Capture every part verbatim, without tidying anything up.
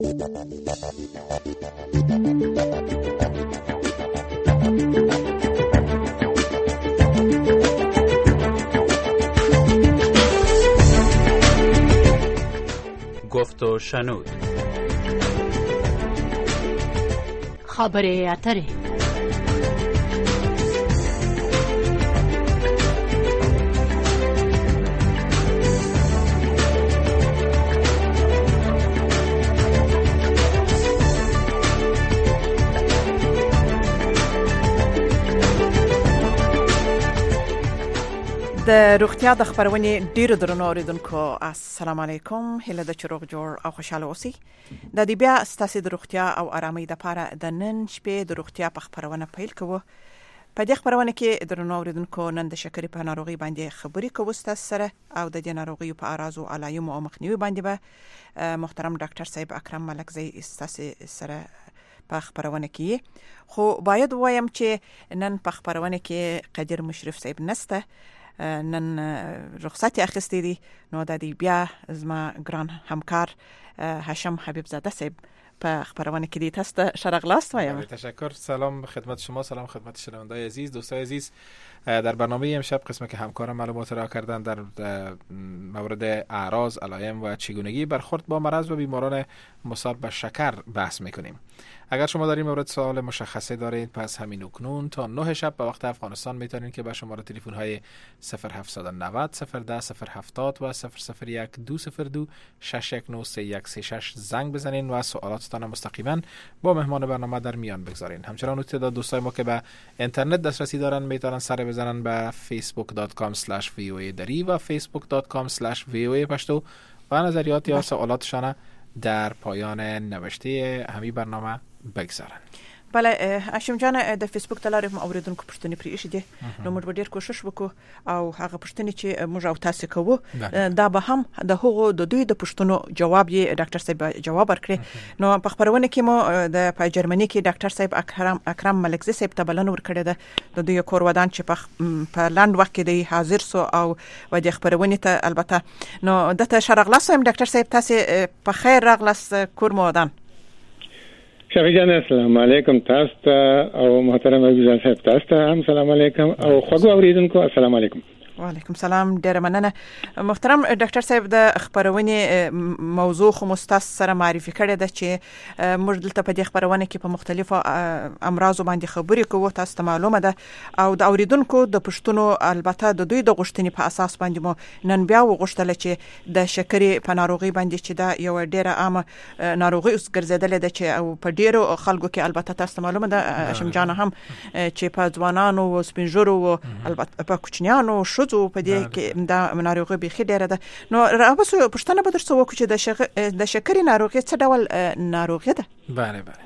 گفت و شنود. خبره اتره. د روغتیا د خبرونې ډیرو درنو اوریدونکو السلام علیکم، هله د چروغ جوړ او خوشاله اوسئ. د دې بیا ستاسو د روغتیا او آرامۍ لپاره د نن شپې د روغتیا په خبرونه پیل کوو. په دې خبرونه کې درنو اوریدونکو نن د شکرې په ناروغي باندې خبرې کوو ستاسو سره او د دې ناروغي په اعراض او علایمو او مخنیوي باندې به محترم ډاکټر صاحب اکرم ملکزی ستاسو سره په خبرونه کې. خو باید وایم چې نن په خبرونه کې قدیر مشرف صاحب نسته، نن رخصت اخیستی دی، نو د دې بیا زما ګران همکار هاشم حبیب زاده صاحب په خبرونه کې دی. تاسو ته شرغلاست وایم. تشکر. سلام خدمت شما، سلام خدمت شنوندای عزیز، دوستای عزیز. در برنامه امشب قسمت که همکارم معلومات را کردن در مورد اعراض، علائم و چگونگی برخورد با مرض و بیماران مصاب به شکر بحث میکنیم. اگر شما در این مورد سوال مشخصه دارید پس همین اکنون تا نه شب به وقت افغانستان میتونید که به شماره تلفن های صفر هفت نه صفر صفر ده صفر هفتاد و صفر صفر یک دو صفر دو شش یک نه سه یک سه شش زنگ بزنین و سوالاتتان مستقیما با مهمان برنامه در میان بگذارین. همچنان تعداد دوستای ما که به اینترنت دسترسی دارن میتونن سر بزنن به facebook dot com slash voa دری و facebook dot com slash voa پشتو و نظریات یا سوالاتشان در پایان نوشته همین برنامه بگذارن. بله هاشم جان، د فیسبوک تلارم اوریدونکو پښتنې پرې ایښې دي، نو موږ ډېر کوشش وکړو او هغه پښتنې چې موږ او تاسو کوو دا به هم د هغو د دوی د پښتنو جواب یې ډاکټر صاحب جواب ورکړي. نو په خبرونه کې مو د په جرمني کې ډاکټر صاحب اکرم اکرم ملکزی صاحب ته بلنه ورکړې ده، د دوی کور ودان چې په لاند وخت کې دی حاضر سو او و د خبرونه ته البته نو دته شرغلاس هم ډاکټر صاحب تاسو په خیر راغلاس کور مو ودان. شفیع جان السلام علیکم، تاسو ته او محترم ابو صاحب تاسو ته هم سلام علیکم او خوږو اوریدونکو السلام علیکم. وعلیکم سلام، ډیر مننه. محترم ډاکټر صاحب د خبرونه موضوع خو مستاس سره معرفي کړی ده چې موږ دلته په دې خبرونه کې په مختلفو امراض باندې خبرې کوو، تاسو ته معلومه ده او د اوریدونکو د پښتنو البته د دوی د غوښتنې په اساس باندې مو نن بیا وغوښتل چې د شکرې په ناروغي باندې چې دا یو ډیره عامه ناروغي اوس ګرځیدلې ده چې او په ډیرو خلکو کې البته تاسو ته معلومه ده هاشم جان هم چې په ځوانانو او سپینجرو او البته په کوچنیانو شو په دې کې دا ناروغي به خډيره ده. نو راوسو پښتنه به درسو وکړو چې د شک د شکرې ناروغي څه ډول ناروغي ده؟ بله بله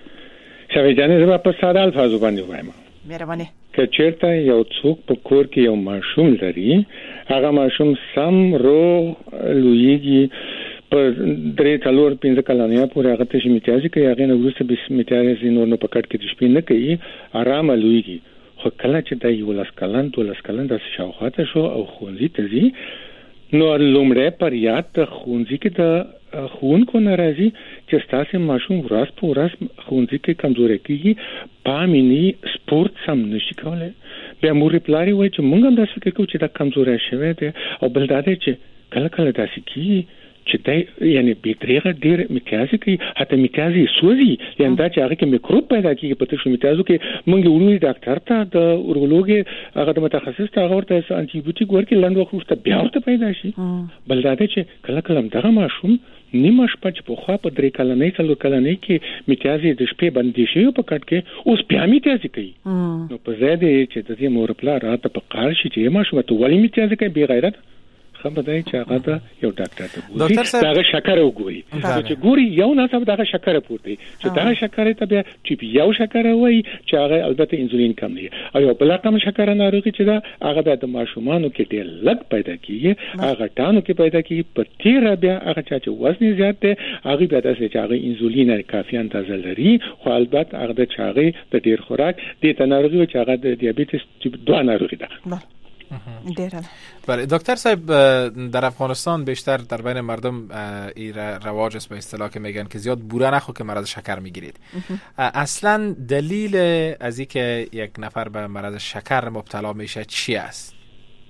شوی جانې زما په ساده الفاظو باندې وایم. مهرباني. که چیرته یو څوک په کور کې یو ماشوم لري، هغه ماشوم سم روغ لویږي په درې څلور پنځه کلنه پورې هغه ته میتیازي کوي، هغه نو وروسته به میتیازي نور نه پکړ کې د شپې نه کوي، آرام لویږي. خو کله چې د یو لاس کلن دو لاس کلن د شاوخاته شو او خونځي ته ځي، نو لومړی پر یاد د خونځي کې د خونکو ناراضي چې ستاسو ماشوم ورځ په ورځ خونځي کې کمزوري کیږي، پامینی سپورت سم نشي کولای. بیا مور پلاری وایي چې مونږ هم داسې کوو چې دا کمزوري شوی دی او بل دا دی چې کله کله داسې کیږي چې دای یعنی بیدریغه ډیر میتیازي کوي، حتی میتیازي سوزي، یعنی دا چې هغه کې میکروب پیدا کیږي په تاسو میتیازو کې. مونږ وړو ډاکټر ته د اورولوژي هغه د متخصص ته هغه ورته انټي بیوټیک ورکړي، لاندې وخت ورته بیا ورته پیدا شي. بل دا چې کله کله دغه ماشوم نیمه شپه چې په خوا په درې کلنې څلور کلنې کې میتیازي د شپې باندې شي په کټ کې اوس بیا میتیازي کوي. نو په ځای دی چې د دې مور پلا راته په قار شي چې ماشوم ته ولې میتیازي کوي بی غیرت خبر دی چې هغه ته یو ډاکټر ته ګوري، داغه شکر وګوري چې ګوري یو ناسب داغه شکر پورته چې داغه شکر ته بیا چې یو شکر وای چې هغه البته انسولین کم دی او یو بل رقم شکر ناروغي چې دا هغه د ماشومانو کې ډېر لږ پیدا کیږي، هغه ټانو کې پیدا کیږي په تیر بیا هغه چې وزن زیات دی هغه بیا د چې هغه انسولین کافي اندازه لري، خو البته هغه د چاغي د ډېر خوراک د تناروغي چې هغه د دیابیتس ټیپ دوه ناروغي ده. ډیر. بله دکتر صاحب، در افغانستان بیشتر در بین مردم این رواج است به اصطلاح که میگن که زیاد بوره نخور که مرض شکر میگیرید. اصلا دلیل از این که یک نفر به مرض شکر مبتلا میشه چی است؟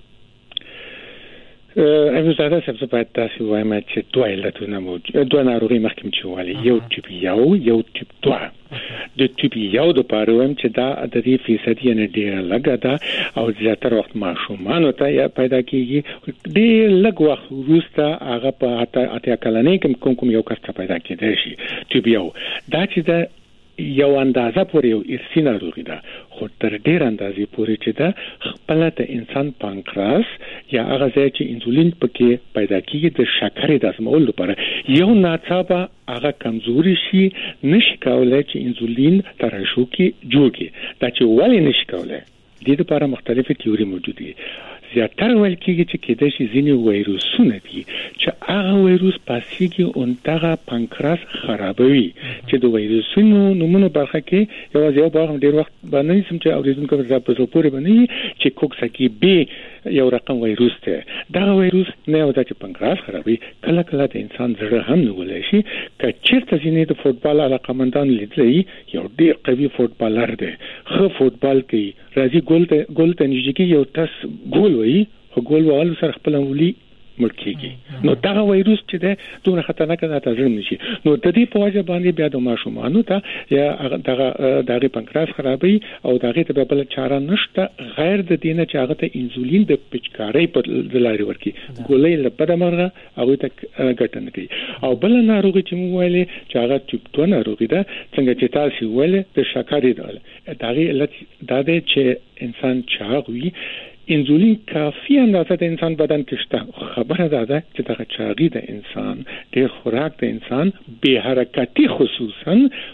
امروز زاده سبزه باید داسې وایم چې دوه علتونه موجود، دوه ناروغۍ مخکې مې چې وویلې، یو تیپ یو یو تیپ دوه. د تیپ یو دپاره وایم چې دا د دې فیصدي یعنې ډېره لږه ده او زیاتره وخت ماشومانو ته پیدا کېږي. ډېر لږ وخت وروسته هغه په اتیا کلنۍ کې کوم کوم یو کس ته پیدا کېدی شي. تیپ یو دا چې د یو اندازه پورې یو ارثي ناروغي ده، خو تر ډېر اندازې پورې چې ده خپله د انسان پانکراس یا هغه ځای چې انسولین پکې پیدا کېږي د شکرې د ازمولو لپاره یو ناڅاپه هغه کمزوري شي، نشي کولی چې انسولین ترشح کې جوړ کړي. دا چې ولې نشي کولی، دې دپاره مختلفې تیوري موجود دي. زیاتره ویل کېږي چې کېدای شي ځینې ویروسونه دي چې هغه ویروس پاسېږي اون دغه پانکراس خرابوي. چې د ویروسونو نومونو برخه کې یوازې یو باغ ډېر وخت به نه نیسم چې اورېدونکو به په زړه پورې به نه وي چې کوکساکي بي یو رقم ویروس دی. دغه ویروس نه یوازې چې پانکراس خرابوي، کله کله د انسان زړه هم نیولی شي. که چېرته ځینې د فوټبال علاقمندان لیدلی یو ډېر قوي فوټبالر دی، ښه فوټبال کوي، راځي ګول ته ګول ته نږدې کېږي، یو ټس ګول وایي، خو ګول وهلو سره خپله ولي مړ کېږي. نو دغه ویروس چې دی دومره خطرناک ده ته زړه نشي. نو د دې په وجه باندې بیا د ماشومانو ته یا دغه د هغې پانکراس خرابوي او د هغې ته بیا بله چاره نشته غیر د دې نه چې هغه ته انسولین د پچکارۍ په لارې ورکړي. ګولۍ له بده مرغه هغوی ته ګټه نه کوي. او بله ناروغي چې موږ ویلې چې هغه تیپ دوه ناروغي ده، څنګه چې تاسې ویلې د شکرې ده، د هغې علت دا دی چې انسان چاغ وي. انسولین کافی اندازه د انسان بدن کې شته، خبره ده ده چې دغه چاغي د انسان، ډېر خوراک د انسان، بې حرکتي خصوصا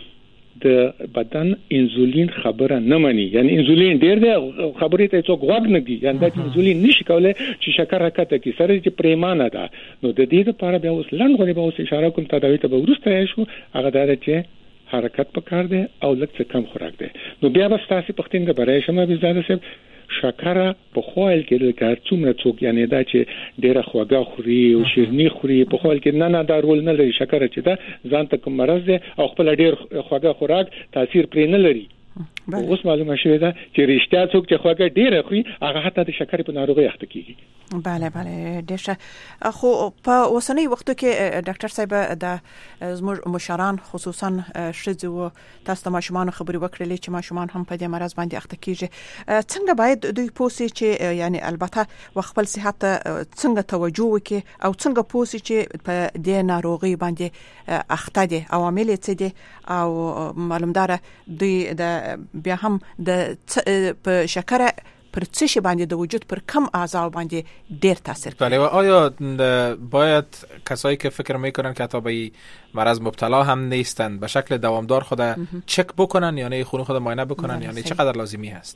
د بدن انسولین خبره نه مني. یعنی انسولین ډېر دی، خبرې ته څوک غوږ نه ږدي، یعنی دا چې انسولین نشي کولی چې شکر راکته کړي، سره چې پریمانه ده. نو د دې دپاره بیا اوس لنډ غوندې به اوس اشاره کوم، تداوي ته به وروسته شو. هغه دا ده چې حرکت پکار دی او لږ څه کم خوراک دی. نو بیا به ستاسې پوښتنې ته برای شم عبدالزاده صاحب، شکره په خوایل کې لکه څومره څوک یعنی دا چې ډېره خوږه خوري او شیرني خوري په خوایل کې نه نه دا رول نه لري. شکره چې ده ځان ته کوم مرض دی او خپل ډېر خوږه خوراک تاثیر پرې نه لري. اوس معلومه شوې ده چې رښتیا څوک چې خوږه ډېره خوري هغه حتی د شکرې په ناروغۍ اخته کېږي. بله بله ډېر ښه. خو په اوسنۍ وختو کې ډاکټر صاحب د زموږ مشران خصوصا ښځې و تاسو ته ماشومان خبرې وکړلې چې ماشومان هم په دې مرض باندې اخته کېږي. څنګه باید دوی پوه شي چې یعنی البته خپل صحت ته څنګه توجه وکړي او څنګه پوه شي چې په دې ناروغۍ باندې اخته دي، عوامل یې څه دي، او معلومدار دوی د بیا هم د په شکر پر څه شي باندې د وجود پر کم اعضاء باندې ډیر تاثیر کوي. بله، و آیا باید کسایی که فکر میکنن که حتی به مرض مبتلا هم نیستند به شکل دوامدار خود چک بکنن، یعنی خون خود معاینه بکنن، یعنی چقدر لازمی هست؟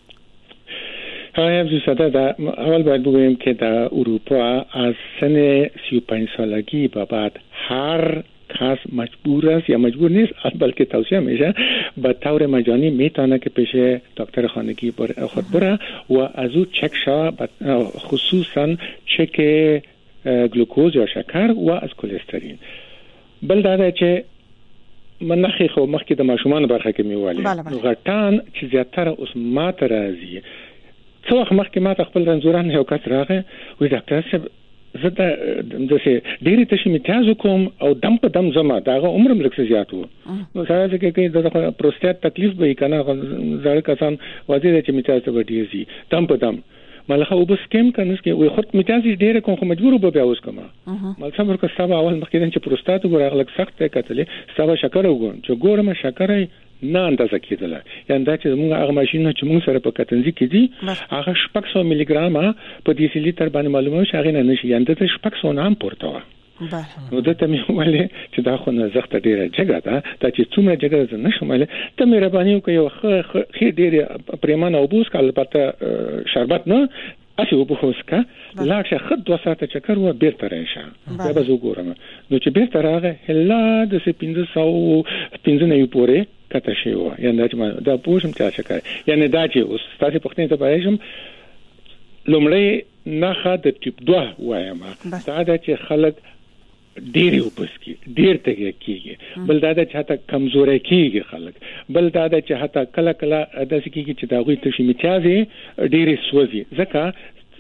های زیاده در اول باید بگوییم که در اروپا از سن سی و پنج سالگی به بعد هر کس مجبور است یا مجبور نیست بلکه توصیه میشه به طور مجانی میتونه که پیش دکتر خانگی خود بره و از او چک شوه، خصوصا چک گلوکوز یا شکر و از کلسترین. بل داده چې من نخی خو مخکې د ماشومان برخه کې میوالی غټان چې زیاتره اوس ما ته راځي. څو وخت مخکې ما ته خپل رنځوران یو کس راغی وی ډاکټر صاحب زه د داسې ډېرې تشې میتیازو کوم او دم په دم زما د هغه عمر هم لږ څه زیات و. نو سړی فکر کوي د پروستات تکلیف به یې که نه زاړه کسان واضح دی چې میتیاز ته به ډېر ځي دم په دم. مالخه اوبه سکیم که نه سکیم وایي خود میتیاز یې ډېره کوم خو مجبور به بیا اوس کومه. مال څه ورکه ستا به اول مخکې چې پروستات وګوره هغه لږ سخت دی کتلې، ستا به شکر وګورم چې ګورم شکر نه اندازه کېدله. یعنې دا چې زموږ هغه ماشینونه چې موږ سره په کتنځي کې دي هغه شپږ سوه ملي ګرامه په ډیسي لیټر باندې معلوموي چې هغې نه نشي، یعنې دته شپږ سوه نه هم پورته وه. نو دته مې وویلې چې دا خو نزخته ډېره جګه ده، دا چې څومره جګه ده زه نشم ویلی. ته مهرباني وکړه یو ښې ډېرې پرېمانه اوبه وڅښه، البته شربت نه، هسې اوبه خو وڅښه، لاړ شه ښه دوه ساعته چکر وه بېرته راشه بیا به زه وګورم. نو چې بېرته راغی هله داسې پنځه سوه پنځه نوي پورې کته شوی وه. یعنې دا چې ما دا پوه شم چې شکر، یعنې دا چې اوس ستاسې پوښتنې ته به شم لومړی نخا د ټیپ دوه وایم دا د چې خلک ډیر یو پس کی ډیر تګ کیږي بل دا د چاته کمزوري کیږي خلک بل دا د چې حتی کله کله د سکیږي چې دا غوي تشي میتازي ډیر سوځي ځکه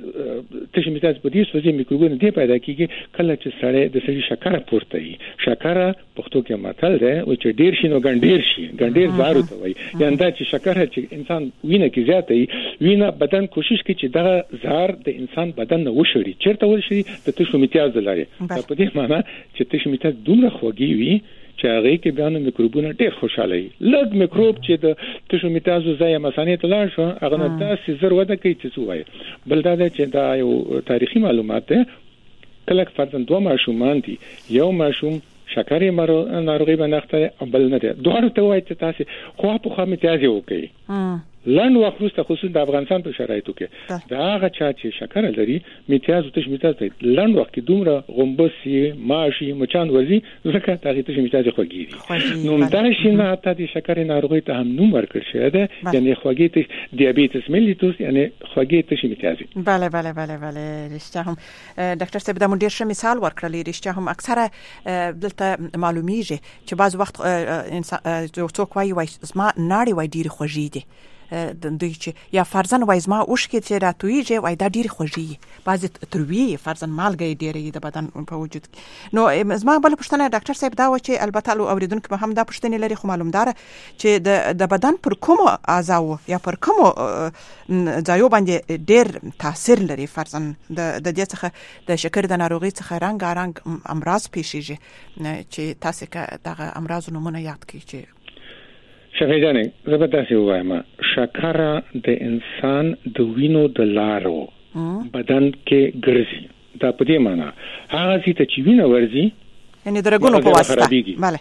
تشي میتاز په دې سوځي میکروبونه دی پیدا کیږي کله چې سړی د سړي شکر پورته وي شکر پښتو کې متل ده او چې ډیر شي نو ګنډیر شي ګنډیر زارو ته وي یعنی دا چې شکر چې انسان وینه کې زیات وي وینه بدن کوشش کوي چې دا زار د انسان بدن نه وشړي چیرته وشړي د تشو میتاز لري په دې معنی چې تشو میتاز دومره خوږی وي چې هغه کې بیان میکروبونه ډېر خوشاله وي لږ میکروب چې د تشو میتازو ځای مسانې ته لاړ شو هغه نه داسې زر وده کوي چې څه وایي بل دا چې دا یو تاریخي معلومات ده کله فرضاً دوه ماشومان دي یو ماشوم شکرې ناروغي باندې اخته بل نه ده دوه ته وایي چې تاسو خو په خو میتازي وکړي لن وخت وروسته خصوصا د افغانستان په شرایطو کې دا هغه چا چې شکر لري میتاز او تش میتاز ته لن وخت کې دومره غومبسي ماشي مچان ورزي ځکه دا تش میتاز خوږي نو دا شي نه ته د شکر ناروغي ته هم نوم ورکړ شوی ده یعنی خوږی تش دیابیتس ملیتوس یعنی خوږی تش میتاز بله بله بله بله رښتیا هم ډاکټر صاحب دا مونږ ډیر ښه مثال ورکړلی رښتیا هم اکثره دلته معلومیږي چې بعض وخت انسان یو څوک وایي وای زما ناړي وای ډیر خوږی دي دوی چې یا فرضاً وای زما اوښکې چې راتویږي وای دا ډیر خوږی بعضی تروي فرضاً مالګه ډیره د بدن په وجود نو زما بل پښتنه ډاکټر صاحب دا و چې البته لو اوریدونکو به هم دا پښتنه لري خو معلومدار چې د د بدن پر کوم اعضاء یا پر کوم ځایو باندې ډیر تاثیر لري فرضاً د د دې څخه د شکر د ناروغي څخه رنگ رنگ امراض پیښیږي چې تاسو کا دغه امراض نمونه یاد کړئ چې شفیجانه زبردست وایم شکر د انسان د وینو د لارو بدن کې ګرځي دا په دې معنی هغه چې وینه ورځي یعنی درګونو په واسطه bale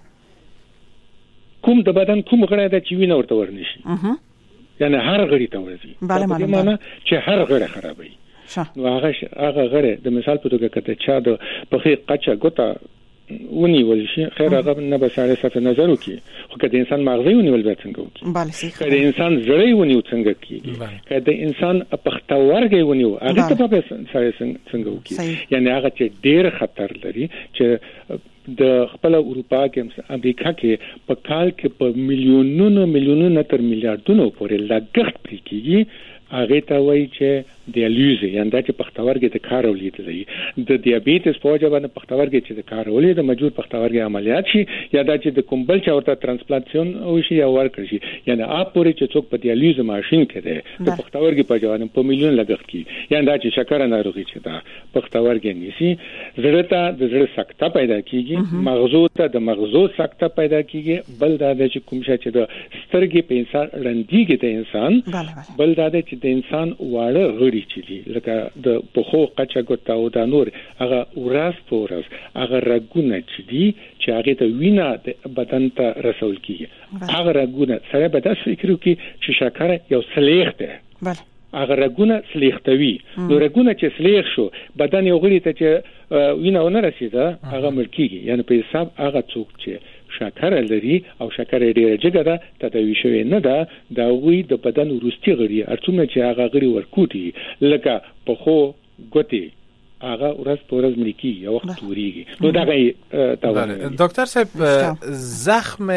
کوم د بدن کوم غړی د چې وینه ورته ورنشي یعنی هر غړی ته ورځي bale په دې معنی چې هر غړی خرابوي نو هغه هغه غړی د مثال په توګه کته چا د پخې قچا ګوتا ونیول شي خیر هغه نه به ساره صف نظر وکي خو کله انسان مغزي ونیول به څنګه وکي bale صحیح کله انسان زړی ونیو څنګه کیږي کله انسان پختورګي ونیو هغه ته به ساره څنګه وکي یعنی هغه چې ډیر خطر لري چې د خپل اروپا کې امریکا کې په کال کې په میلیونونو میلیونونو تر میلیارډونو پورې لګښت پرې کیږي هغه ته وایي چې دیالیزه یعنی دا چې پختورګي ته کارولې دي د دیابیتس په وجه باندې پختورګي چې د کارولې د مجبور پختورګي عملیات شي یا دا چې د کومبل چې ورته ترانسپلانټیشن وشي یا ورکړي شي یعنی اپ پورې چې څوک په دیالیزه ماشين کې ده د پختورګي په ځوان په میلیون لګښت کی یعنی دا چې شکر ناروغي چې دا پختورګي نيسي زړه ته د زړه سکته پیدا کیږي مغزو ته د مغزو سکته پیدا کیږي بل دا چې کوم شي چې د سترګې په انسان رنديږي د انسان بل دا چې د انسان واړه غړي چي لکه د پخو قچا ګوتا او د نور هغه ورځ په ورځ هغه رګونه چې دي چې هغه ته وینه د بدن ته رسول کیږي هغه رګونه سره به تاسو فکر وکړئ چې شکر یو سلیخ ده بله هغه رګونه سلیختوي نو رګونه چې سلیخ شو بدن یو غړي ته چې وینه ونه رسیده هغه ملکیږي یعنی په حساب هغه څوک چې شکر لري او شکر ډیره جګه ده تداوی شوی نه ده دا وی د بدن وروستي غړي ارڅومره چې هغه غړي ورکوټي لکه په خو ګوتی هغه ورځ په ورځ ملکی یو وخت وريږي نو دا غي دکتر صاحب زخم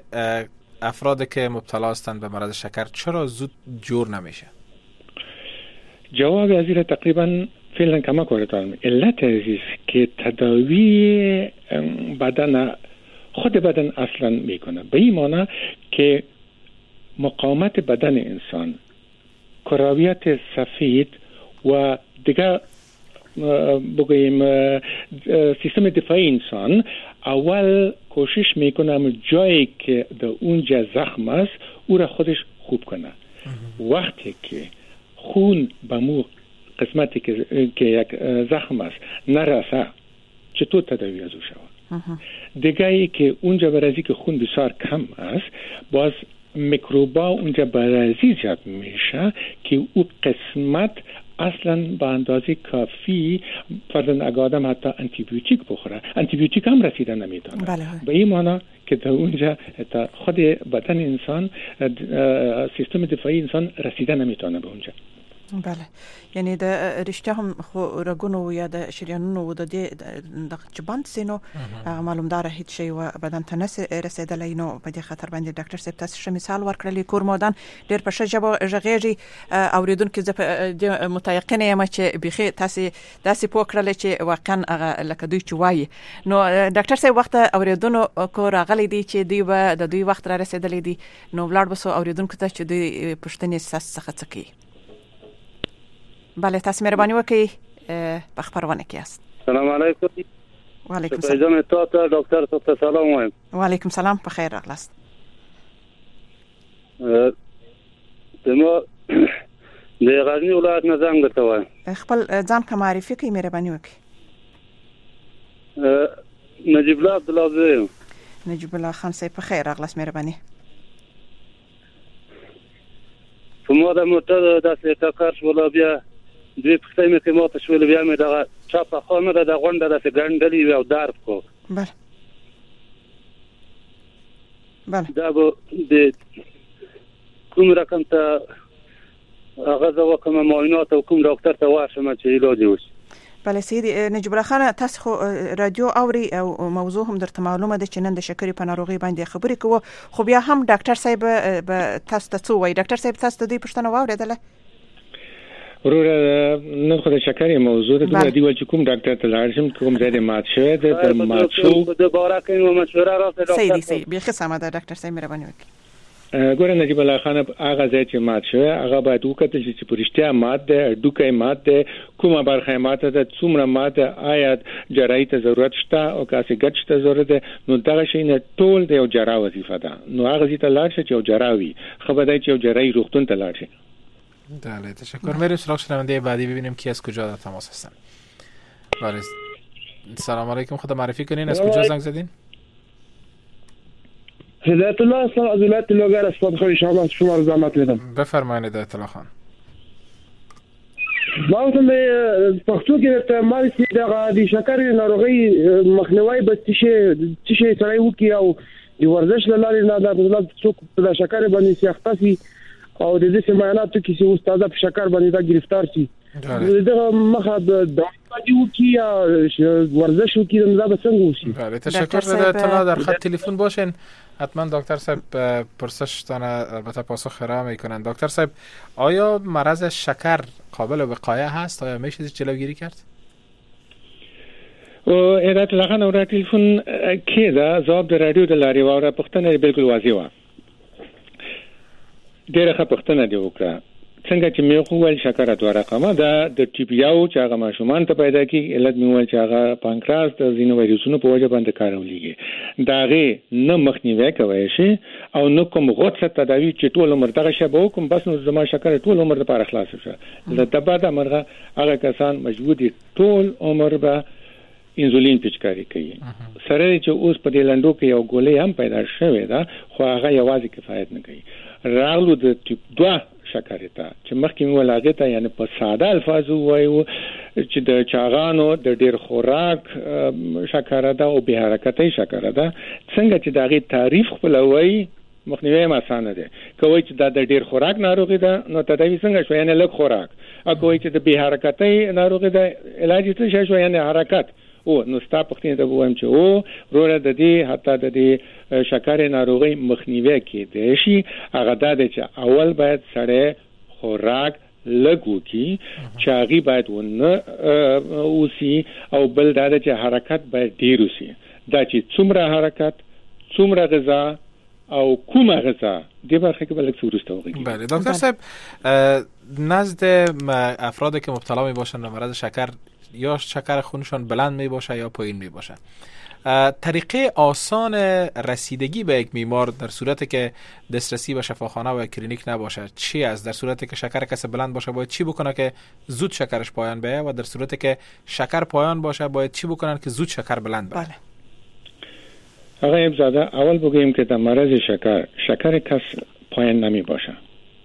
افراد که مبتلا هستند به مرض شکر چرا زود جور نمیشه؟ جواب عزیز تقریبا فعلا کما کردم علت عزیز که تداوی بدن خود بدن اصلا میکنه به این معنی که مقاومت بدن انسان کرویت سفید و دیگر بگوییم سیستم دفاعی انسان اول کوشش میکنه جایی که در اونجا زخم است او را خودش خوب کنه وقتی که خون به مو قسمتی که, که یک زخم است نرسه چطور تداوی ازو شود دیگه که اونجا برازی که خون بسیار کم است باز میکروبا اونجا برازی زیاد میشه که او قسمت اصلا به اندازه کافی فرضاً اگه آدم حتی انتی بیوتیک بخوره انتی بیوتیک هم رسیده نمیتونه بله. به این معنی که در اونجا خود بدن انسان سیستم دفاعی انسان رسیده نمیتونه به اونجا بله، یعنی د رښتیا هم خو رګونو یا د شریانونو د دې د چبند سينو معلومدار هیڅ شی و بدن ته نه رسیدلی، نو په دې خطر باندې ډاکټر صاحب تاسو ش مثال ورکړلی کور مودان ډیر په شجبه ژغېږي اوریدونکو زه د متيقنه یم چې بيخي تاسو داسې پوکړل چې واقعا هغه لکه دوی چوي. نو ډاکټر صاحب وخت اوریدونکو کور غلي دي چې دی به د دوی وخت را رسیدلی دي، نو ولاړ بسو اوریدونکو ته چې دوی پښتنې ساس څخه څخه. بله، تاسو مهرباني وکړئ په خبرونه کې یاست. سلام علیکم. وعلیکم السلام. تاسو ډاکټر ته سلام وایم. وعلیکم السلام، په خیر راغلاست. دمو د غزنی ولایت نه زنګ درته وایم. خپل ځان کا معرفي کوي، مهرباني وکړئ. نجیب الله عبد الله. نجیب الله خان صاحب، په خیر راغلاست، مهرباني. په مو د موټر داسې ټکر ولا بیا دوی په څه کې ماته شول، بیا مې دا چاپه خانه د غونډه داسې ګڼډلې او درد کو. بله بله، دا به د کوم رقم ته هغه زه کوم معاینات او کوم ډاکټر ته ورشم چې علاج وشي. بله سیدی نجیب الله خان، تاسو خو رادیو اوري او موضوع هم درته معلومه ده چې نن د شکرې په ناروغي باندې خبرې کوو، خو بیا هم ډاکټر صاحب به تاسو ته څه وایي؟ ډاکټر صاحب تاسو ته دوی پوښتنه واورېدله؟ وروره نن خو د شکرې موضوع ده، د دې وجه کوم ډاکټر ته لاړ شم، کوم ځای مات شوی ده د مات شو د بارا کوي مشوره راته ډاکټر. سیدی سیدی به سمه ده ډاکټر صاحب، مهرباني وکړئ. ګوره نجیب الله خان، هغه ځای چې مات شوی هغه باید وکتل شي چې پرشتیا مات ده، ډوکې مات ده، کومه برخه مات ده، څومره مات ده، آیا جراحي ته ضرورت شته او کاسې ګټ ته ضرورت ده. نو دغه شی نه ټول د یو جراح وظیفه ده، نو هغه ځای ته لاړ شي چې یو جراح وي، خو بدای چې یو جراحي روغتون ته لاړ شي. بله تشکر. میریم سراغ شنونده بعدی ببینیم کی از کجا در تماس هستن. بله سلام علیکم، خود معرفی کنین، از کجا زنگ زدین؟ هدایت الله هستم از ولایت لوگر استاد خوی شما شما رو زحمت میدم. بفرمایید هدایت الله خان. ما ته د پښتو کې د مارسي د شکر ناروغي مخنیوي به چې چې سره وکي او د ورزش لارې نه د څوک د شکر باندې سیاحتي او د دې سماناتو کې چې استاد په شکر باندې دا گرفتار شي دغه مخه د دایو کی ورزش کی دا به څنګه وشي؟ بله تشکر. در اطلاع در خط تلفن باشین، حتما دکتر صاحب پرسشتان البته پاسخ ارائه میکنن. دکتر صاحب آیا مرض شکر قابل وقایه هست؟ آیا میشه جلوگیری کرد؟ او هدایت الله خان اور تلفن کې دا جواب د رادیو د لارې واره پښتنه بالکل واضح و. ډیره ښه پښتنه دی وکړه. څنګه چې مې خو ول شکر دوه رقمه دا د ټي بي او چې هغه ماشومان ته پیدا کیږي، علت مې ول چې هغه پانکراس د زینو وایروسونو په وجه باندې کارولېږي. داغه نه مخنیوي کوي شي او نو کوم غوڅه تداوی چې ټول عمر دغه شبو کوم بس نو زما شکر ټول عمر لپاره خلاص شي. د بعد امرغه هغه کسان مجبور دي ټول عمر به انسولین پیچکاری کوي. سره چې اوس په دې لندو کې یو ګولې هم پیدا شوې ده، خو هغه یوازې کفایت نه کوي. راغلو د ټیپ دوه شکر ته چې مخکې مې ولاګه ته یعنی په ساده الفاظو وایو چې د چاغانو د ډیر خوراک شکر ده او به حرکتي شکر ده. څنګه چې دغه تعریف خپلوي مخنیوي ما اسانه ده. کوي چې د ډیر خوراک ناروغي ده نو تداوی څنګه شو؟ یعنی لږ خوراک. او کوي چې د به حرکتي ناروغي ده علاج څه شو؟ یعنی حرکت. او نو ستا پختینه ته وایم چې او وروره د دې حتی د دې شکر ناروغي مخنیوي کې د شي هغه د چې اول باید سره خوراک لګو کی چې هغه باید ونه اوسي او بل دا چې حرکت باید ډیر اوسي. دا چې څومره حرکت څومره غذا او کومه غذا دې برخه کې بل څه ورسته وږي. بله دکتر صاحب، نزد افرادی که مبتلا می باشند به مرض شکر یا شکر خونشان بلند می باشه یا پایین می باشه، طریقه آسان رسیدگی به یک بیمار در صورتی که دسترسی به شفاخانه و کلینیک نباشه چی است؟ در صورتی که شکر کسی بلند باشه باید چی بکنه که زود شکرش پایان بیایه و در صورتی که شکر پایان باشه باید چی بکنن که زود شکر بلند بیایه؟ بله. آقای ابزاده، اول بگویم که در مرض شکر شکر کس پایان نمی باشه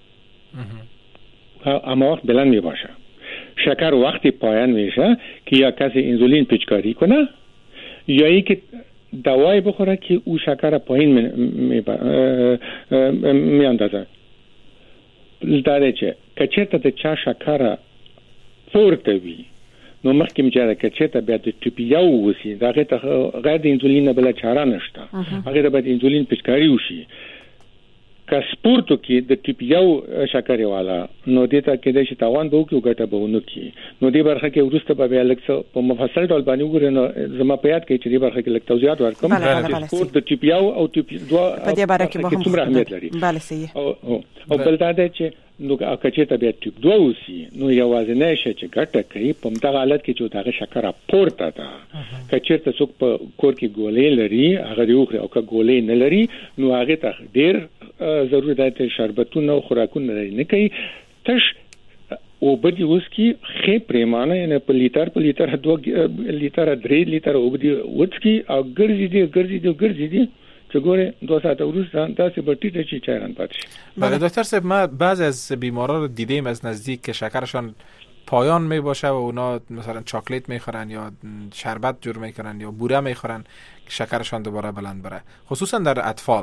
اما وقت بلند می باشه. شکر وقتی پایان میشه که یا کسی انسولین پیچکاری کنه یا ای که دوای بخوره که او شکر پایین می, می, می اندازه. داره چه کچته د چا شکر پورته وي نو مخکې چې کچته بیا د ټیپ یو وسی دا غیر د انسولین بل چاره نشته هغه د بد انسولین پچکاری وشي که سپورتو کې د ټیپ یو شکر والا نو دې ته کې د شتاوان به کې ګټه به ونه کې نو دې برخه کې ورسته به بیا لکه په مفصل ډول باندې وګورئ نو زما په یاد کې چې دې برخه کې لکه توضیحات ورکوم سپورت د ټیپ یو او ټیپ دوه په دې باره کې به هم څومره اهمیت لري بله صحیح او او بل دا دی چې نو که ته بیا ټیپ دوه وسی نو یوازې نه شي چې ګټه کوي په دغه حالت کې چې دغه شکر پورته ده که چیرته څوک په کور کې ګولې لري هغه دی او که ګولې نه لري نو هغه ته ډیر ضروري ده چې شربتونه او خوراکونه نه کوي تش او بدی وسکی خې پریمانه یعنی په لیټر په لیټر دوه لیټر درې لیټر او بدی وڅکی او ګرځي دی ګرځي دی ګرځي دی که گوره دو ساعت ورسته داسې بټی ته چې چایران پاتش. بله دکتر صاحب ما بعضی از بیمارا رو دیدیم از نزدیک که شکرشان پایان می باشه و اونا مثلا چاکلیت میخورن یا شربت جور میکنن یا بوره میخورن که شکرشان دوباره بلند بره خصوصا در اطفال.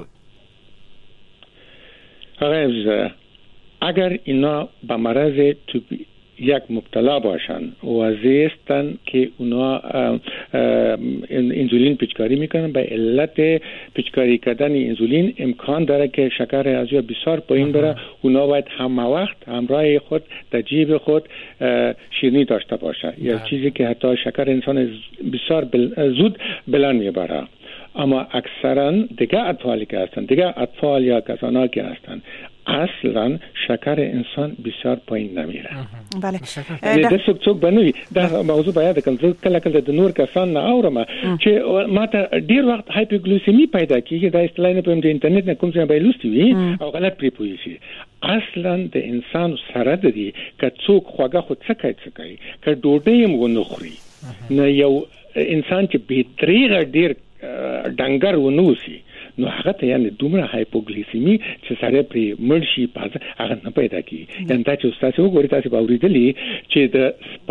آقای اگر اینا به مرض توپی یک مبتلا باشن و زیستن که اونا انسولین پیچکاری میکنن به علت پیچکاری کردن انسولین امکان داره که شکر ازیا بسیار پایین بره اونا باید همه وقت همراه خود در جیب خود شیرینی داشته باشه یا چیزی که حتی شکر انسان بسیار بل... زود بلند میبره. اما اکثرا دیگه اطفالی که هستن دیگه اطفال یا کسانی که هستن اصلا شکر انسان بسیار پایین نمیره. بله. د څوک څوک بنوي دا موضوع باید کله کله کله د نور کسان نه اورم چې ماته ډیر وخت هایپوګلیسیمی پیدا کیږي دا اصطلاح نه په انټرنیټ نه کوم څه به لوستي وي او غلط پری پوي شي. اصلا د انسان سره د دې که څوک خواږه خو څه کوي څه کوي که ډوډۍ مو نه خوري نه یو انسان چې به دریغه ډیر ډنګر ونوسی نو هغه ته یعنی دومره هایپوګلیسیمی چې سره پری مرشي پازه هغه نه پیدا کی یعنی دا چې تاسو وګورئ تاسو به اوریدلی چې د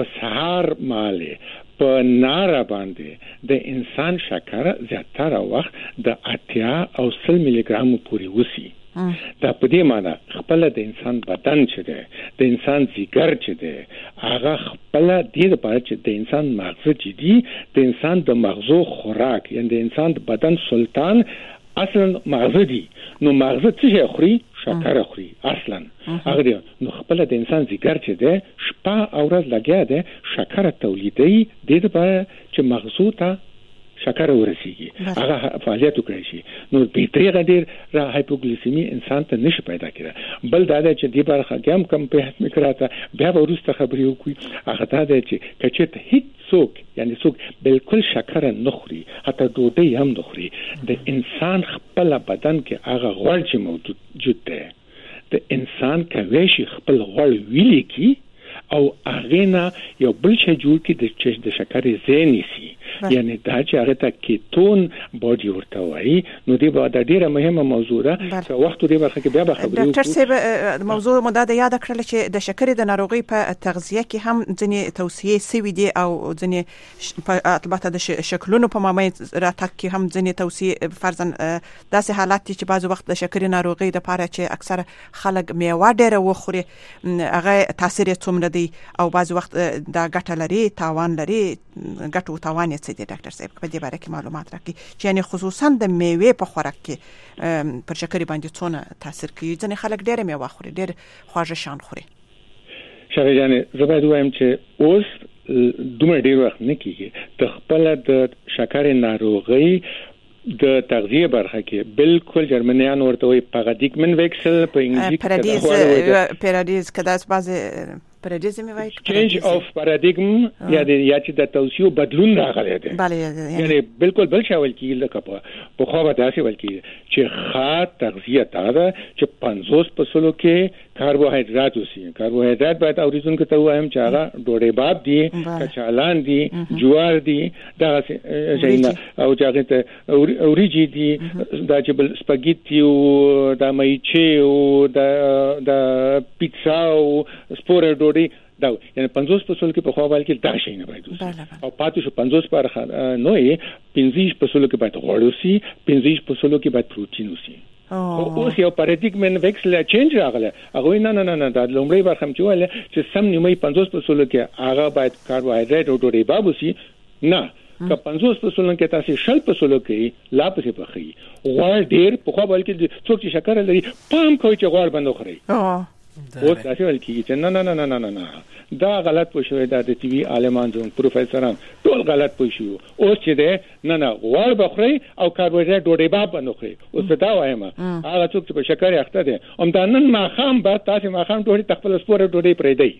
سپسار ماله په نار باندې د انسان شکر زیاتره وخت د اتیا او سل میلی ګرام پورې وسی دا په دې معنی خپل د انسان بدن چې ده د انسان ځیګر چې ده هغه خپل د لپاره چې د انسان مغز جدي د انسان د مغزو خوراک یعنی د انسان د بدن سلطان اصلا مغز دی نو مغز څه خوري شکر خوري اصلا هغه نو خپل د انسان ځیګر چې ده شپه او ورځ لګیا ده شکر تولیدي د لپاره چې مغزو ته شکر ورسیږي هغه فعالیت وکړي شي نو به طریقه ډیر را هایپوګلیسیمی انسان ته نشي پیدا کړي بل دا چې دی برخه کم کم په هڅه میکراته بیا ورسته خبرې وکړي هغه دا چې کچته هیڅ څوک یعنی څوک بالکل شکر نه خوري حتی ډوډۍ هم نه خوري د انسان خپل بدن کې هغه غوړ چې موجود دی د انسان کوي شي خپل غوړ ویلي کی او هغه نه یو بل شی جوړ کی د چې د شکر زینی سي یعنی دا چې هغه ته کیتون باډي ورته وایي نو دی به د ډیره مهمه موضوع ده چې وخت دی برخه کې بیا به خبرې ډاکټر صاحب موضوع مده د یاد کړل چې د شکر د ناروغي په تغذیه کې هم ځنې توصیه سوي دي او ځنې په البته د شکلونو په مابین راتګ کې هم ځنې توصیه فرضاً داسې حالات چې بعض وخت د شکر ناروغي د لپاره چې اکثر خلک میوه ډیره وخوري هغه تاثیر څومره دی او بعض وخت دا ګټه لري تاوان لري ګټه او تاوان یې څه دي ډاکټر صاحب په دې باره کې معلومات راکړي چې یعنی خصوصا د میوې په خوراک کې پر شکر باندې څونه تاثیر کوي ځنې خلک ډېر میوه خوري ډېر خواږه شان خوري شاوې جانې زه باید وایم چې اوس دومره ډېر وخت نه کېږي د خپله د شکر ناروغۍ د تغذیه برخه کې بالکل جرمنیان ورته وایي پاغادیکمن ویکسل په انګلیسي کې پرادیز پرادیز کداس بعض پرادیز می وایي چینج اف پارادایګم یا د یا چې د توصیو بدلون راغلی دی بله یعنی بالکل بل شاول کېږي لکه په خو به داسې ول کېږي چې ښه تغذیه دا ده چې پنځوس په سلو کې کاربوهایډرات وسی کاربوهایډرات باید اوریدونکو ته وایم چې هغه ډوډۍ باب دي کچالان دي جوار دي دا څنګه او چې هغه اوریجی دي دا چې بل سپاګیټي او دا مایچي او دا دا پیزا او سپور دا یعنی پنځوس په سل کې په خو بل کې دا شي نه باید او پاتې شو پنځوس پر نو یې پنځه په سل کې باید غوړ وسی پنځه په سل کې باید پروتین وسی اوس یو پارادایګم وکسل چینج راغله هغه نه نه نه نه د لومړی برخه چې ویل چې سم نیمه پنځوس پرسنټ کې هغه باید کاربوهایډریټ او ډوډۍ بابوسی نه که پنځوس پرسنټ کې تاسو شل پرسنټ کې لا پسې پخې غوړ ډیر په خو بلکې څوک چې شکر لري پام کوي چې غوړ بند خوري او تاسو ول کیږي چې نه نه نه نه نه نه دا غلط پوښوي دا د ټي وي عالمان جون پروفیسوران ټول غلط پوښیو او چې ده نه نه غوړ بخوري او کاربوهایډریټ ډوډۍ با بند خوري او څه دا وایم هغه څوک چې په شکر اخته دي ام دا نن ما خام با تاسو ما خام ډوډۍ تخپل سپوره ډوډۍ پرې دی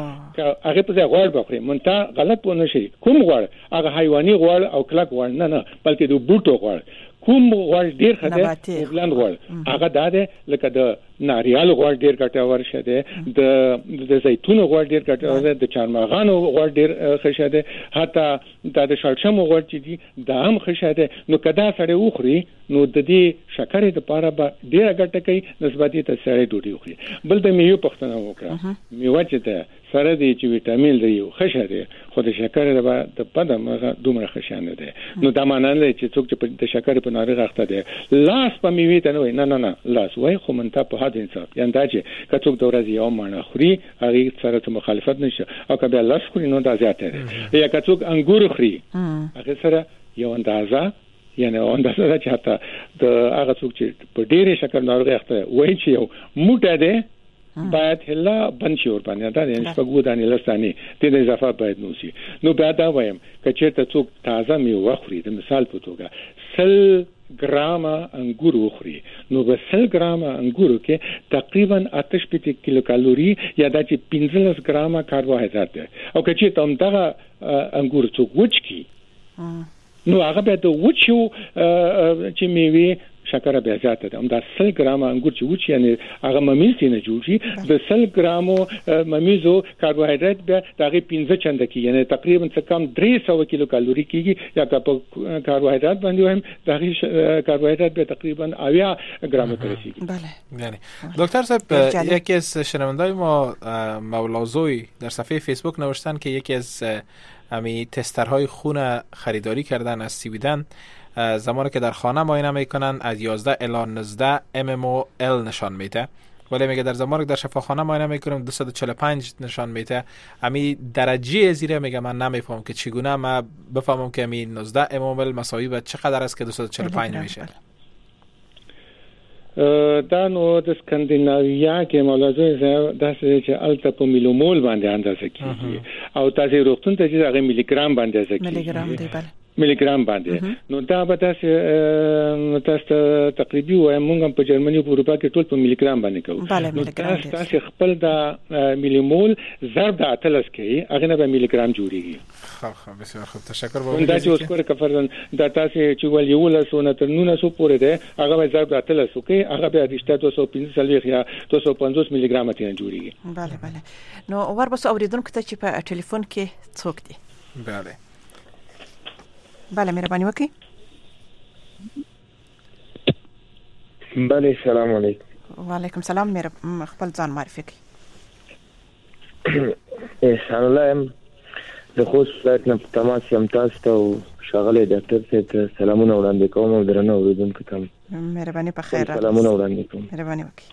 هغه په ځای غوړ بخوري مونږ غلط پونه شي کوم غوړ هغه حیواني غوړ او کلک غوړ نه نه بلکې د بوټو غوړ کوم غوړ ډیر خده بلند غوړ هغه داده لکه د ناریال غوړ ډیر ګټور شه ده د د زیتون غوړ ډیر ګټور ده د چارمغانو غوړ ډیر ښه ده حتی د شړشم غوړ چې دي دا هم ښه ده نو کدا سره وخوري نو د دې شکرې لپاره به ډیر ګټه کوي نسبتي ته سره ډوډۍ وخوري بل د میوه پختنه وکړه میوه چې ده سره دی چې وټامین لري او ښه ده خو د شکر لپاره د پدمه دومره ښه نه ده نو دا معنی نه چې څوک چې د شکر په ناروغ اخته ده لاس په میوه ته نه نه نه لاس وای خو منته په حد انصاف یعنی دا چې کڅوک د ورځې یو مانه خوري هغه سره مخالفت نشي او کله لاس خوري نو دا زیاته ده یا کڅوک انګور خوري هغه سره یو اندازه یعنی اندازه چې حتی د هغه څوک چې په ډېرې شکر ناروغي اخته وای چې یو موټه ده باید هلا بنشي ور باندې دا یعنی شپږو دانې لسانی د اضافه باید نو شي نو بیا دا وایم کچې ته څوک تازه میوه خوري د مثال په توګه سل ګرامه انګور وخوري نو په سل ګرامه انګورو کې تقریبا اته شپږ کیلو کالوري یا د پنځلس ګرامه کاربوهایډریټ ده او کچې ته هم دغه انګور څوک وچ کی نو هغه به د وچو چې میوه شکر بیا زیاته ده هم دا سل ګرامه انګور چې وچ یعنی هغه ممیز نه جوړي د سل ګرامو ممیزو کاربوهایډریټ بیا دغه پنځه چنده کې یعنی تقریبا څه کم درې سوه کیلو کالوري کېږي یا په کاربوهایډریټ باندې وایم دغه کاربوهایډریټ به تقریبا اویا ګرام ته رسیږي بله یعنی دکتر صاحب یکی از شنوندای ما مولازوی در صفحه فیسبوک نوشتن که یکی از امی تسترهای خون خریداری کردن از سیویدن زمانی که در خانه معاینه میکنن از یازده الی نوزده ام ام او ال نشان میده ولی میگه در زمانی که در شفاخانه معاینه میکنم دویست و چهل و پنج نشان میده امی درجه زیره میگه من نمیفهمم که چگونه ما بفهمم که امی نوزده ام ام ال مساوی به چقدر است که دویست و چهل و پنج میشه دا نو د اسکندیناویا کې مولازوی داسې چې الته په میلیمول باندې اندازه کیږي او تاسو روغتون ته چې هغه ملي ګرام باندې اندازه کیږي ملي ګرام دی بله ملي ګرام باندې نو دا به تاسو تاسو تقریبي وای مونږ په جرمني او اروپا کې ټول په ملي ګرام باندې کوو نو تاسو خپل د میلیمول ضرب د اتلس کې هغه نه به ملي ګرام جوړیږي خب خب بسیار خوب تشکر بابا دا چې اوس کوره کفرن دا تاسو چې ول یو لاسو نه تر نو سو پورې ده هغه به ضرب د اتلس کې هغه به رښتا دوه سوه پنځه یا دوه سوه پنځوس ملي ګرام ته جوړیږي bale bale نو وربس اوریدونکو ته چې په ټلیفون کې څوک دی bale bale مهرباني وکړئ bale السلام علیکم وعلیکم سلام مې خپل ځان معرفي کړئ احسان الله د خوست ولایت نه تماس یم تاسو ته ښاغلی ډاکټر صاحب ته سلامونه وړاندې کوم او درنو اوریدونکو ته مهرباني په خیر سلامونه وړاندې کوم مهرباني وکړئ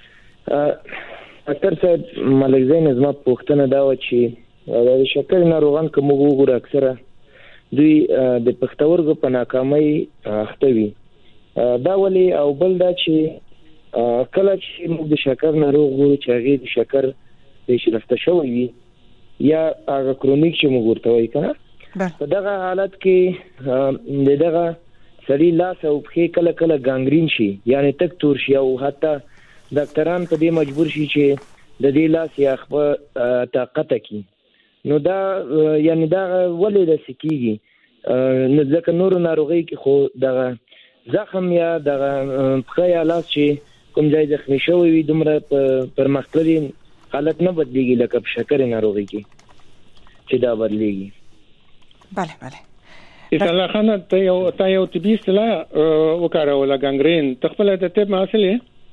ډاکټر صاحب ملک زین زما پوښتنه دا و چې د شکر ناروغان کوم وګور اکثره دوی د پښتورګو په ناکامۍ اخته وي دا ولي او بل دا چې کله چې موږ د شکر ناروغ وو چې هغه د شکر پیشرفته شوی وي یا هغه کرونیک چې موږ ورته وایو کنه په دغه حالت کې دغه سړی لاس او پښې کله کله ګانګرین شي یعنی تک تور شي او حتی ډاکټران په دې مجبور شي چې د دې لاس یا خپل طاقت کی نو دا یعنی دا ولې د سکیږي نو ځکه نور ناروغي کې خو دغه زخم یا دغه پښه یا لاس چې کوم ځای زخمی شوی وي دومره پر مختلفي حالت نه بدلیږي لکه په شکر ناروغي کې چې دا بدلیږي bale bale اصلا خانه ته یو ته یو طبي اصطلاح وکړه ګانګرین تخپل د طب مسئله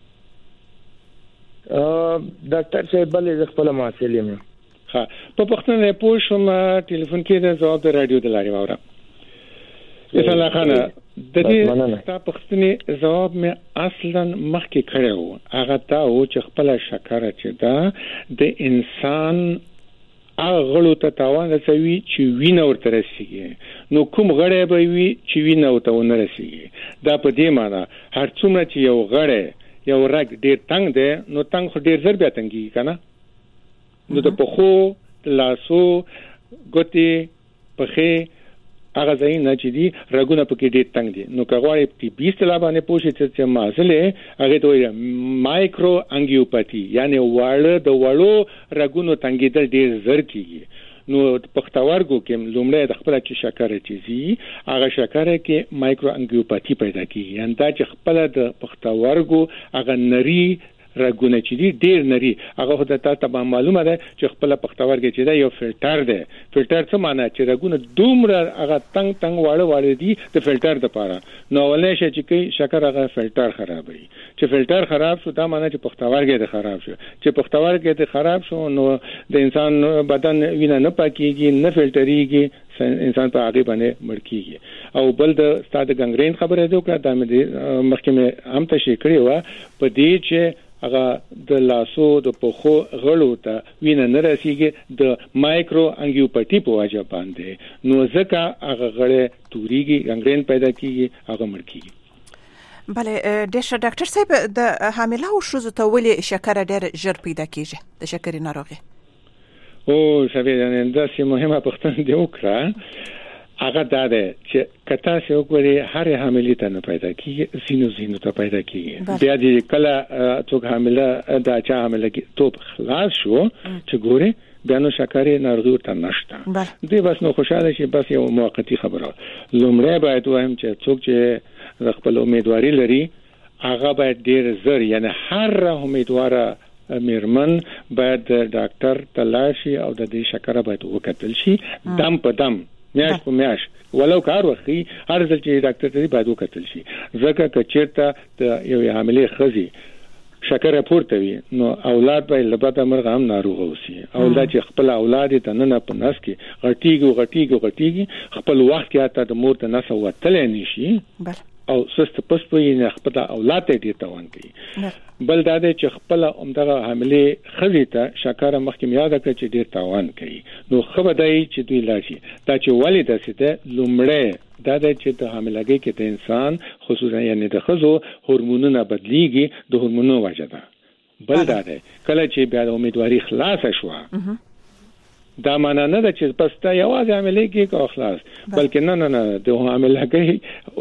ډاکټر صاحب بل ز خپل مسئله یم ها په پښتنه پوښتنه ټلیفون کې د ځواب د رادیو د لارې وره اسلام خان د دې تا پښتني جواب مې اصلا مخکې کړو هغه تا او چې خپل شکر چې دا د انسان اغلو ته تاوان رسوي چې وینه ورته رسیږي نو کوم غړی به وي چې وینه ورته ونه رسیږي دا په دې معنی هر څومره چې یو غړی یو رګ ډیر تنگ دی نو تنگ خو ډیر زر بیا تنګي کنه نو د پخو لاسو ګوتې پخې هغه ځای نه چې دي رګونه پکې ډیر تنگ دي نو کغواړي په بیست لابانه پوښتې چې مازله هغه ته مایکرو انګیوپاتی یعنی واړه د وړو رګونو تنګیدل ډیر زر کیږي نو پښتورګو کې لومړی د خپل چې شکر چیزي هغه شکر کې مایکرو انګیوپاتی پیدا کیږي یعنی دا چې خپل د پښتورګو هغه نری رګونه چې دي ډیر نری هغه خدای ته تبا معلومه ده چې خپل پښتورګي چې دا یو فلټر ده فلټر څه معنی چې رګونه دومره هغه تنگ تنگ واړه واړه دي د فلټر لپاره نو ولې شي چې شکر هغه فلټر خرابوي چې فلټر خراب شو دا معنی چې پښتورګي د خراب شو چې پښتورګي د خراب شو نو د انسان بدن وینه نه پاکيږي نه فلټريږي انسان په هغه باندې مړ کیږي او بل د ستاد ګنګرین خبره ده کړه د مخکمه هم تشریح کړی و په دې چې هغه د لاسو د پخو غړو ته وینه نه رسیږي د مایکرو انګیوپاتی په وجه باندې نو ځکه هغه غړي توريږي ګنګرین پیدا کیږي هغه مړ کیږي بله ډیشه ډاکټر صاحب د حامله او شوزو ته ولې شکر ډېر ژر پیدا کیږي د شکرې ناروغي او شوی دا سه مهمه پوښتنه دی وکړه هغه دا ده چې کته څو غوړي هر حاملې ته نه پیدا کیږي زینو زینو ته پیدا کیږي بیا دې کله څوک حامله دا چا حامله کې توپ خلاص شو چې ګوري بیا نو شکرې ناروغي ورته نشته دې بس نو خوشاله شي بس یو موقتی خبره لومړی باید وایم چې څوک چې خپل امیدواري لري هغه باید ډیر زر یعنی هر امیدواره میرمن باید ډاکټر تلاشي او د دې شکر باید وکتل شي دم په دم میاش په میاش ولو کار وخی هر ځل چې ډاکټر ته باید وکتل شي ځکه چې چیرته د یو حاملې خزي شکر پورته وي نو اولاد به لبد مرغ هم ناروغ اوسي اولاد چې خپل اولاد ته نه په نس کې غټيږي غټيږي غټيږي خپل وخت کې اته د مور ته نس وتل نشي او سست پسپوی نه خپل اولاد ته دي توان کوي بل دا چې خپل عمدغه حمله خزي ته شکر مخکې یاد کړ چې ډیر توان کوي نو خو بدای چې دوی لاشي دا چې والد سته لومړی دا چې د حاملګۍ کې د انسان خصوصا یعنی د خزو هورمونونه بدلیږي د هورمونونو وجه ده بل دا ده کله چې بیا د امیدواري خلاص شوه دا معنا نه ده چې پس ته یوازې عملي کې کو خلاص بلکې نه نه نه د عملګي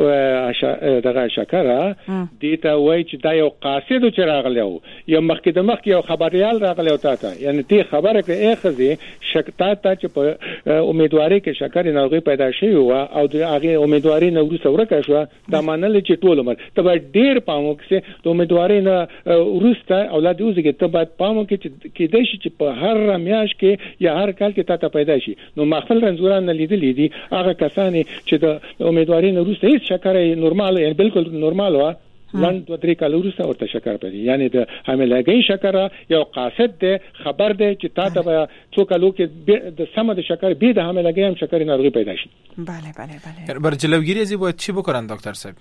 دغه شکره دي ته وای چې دا یو قاصد چې راغلی او یو مخکې د مخکې یو خبريال راغلی او تا ته یعنی تی خبره کې اخزي شکتا ته چې په امیدواري کې شکر ناروغي پیدا شي او د هغه امیدواري نو ورسره شو دا معنی چې ټول عمر ته باید ډیر پامو کې د امیدواري نه ورسته اولاد اوسګي ته باید پامو کې چې د شي چې په هر میاش کې یا هر کال کې تا پیدا شي نو مخفل رنزوران لیدلې دي هغه کسانی چې د امیدواري نه ورسته هیڅ شکر نورمال یعنی بالکل نورمال و لاند دوه درې کال ورسته ورته شکر پیدا یعنی د حاملګۍ شکر یو قاصد ده خبر ده چې تا ته څو کالو کې د سم د شکر به د حاملګۍ هم شکر ناروغي پیدا شي بله بله بله بر جلوگیری از باید چی بکنن دکتر صاحب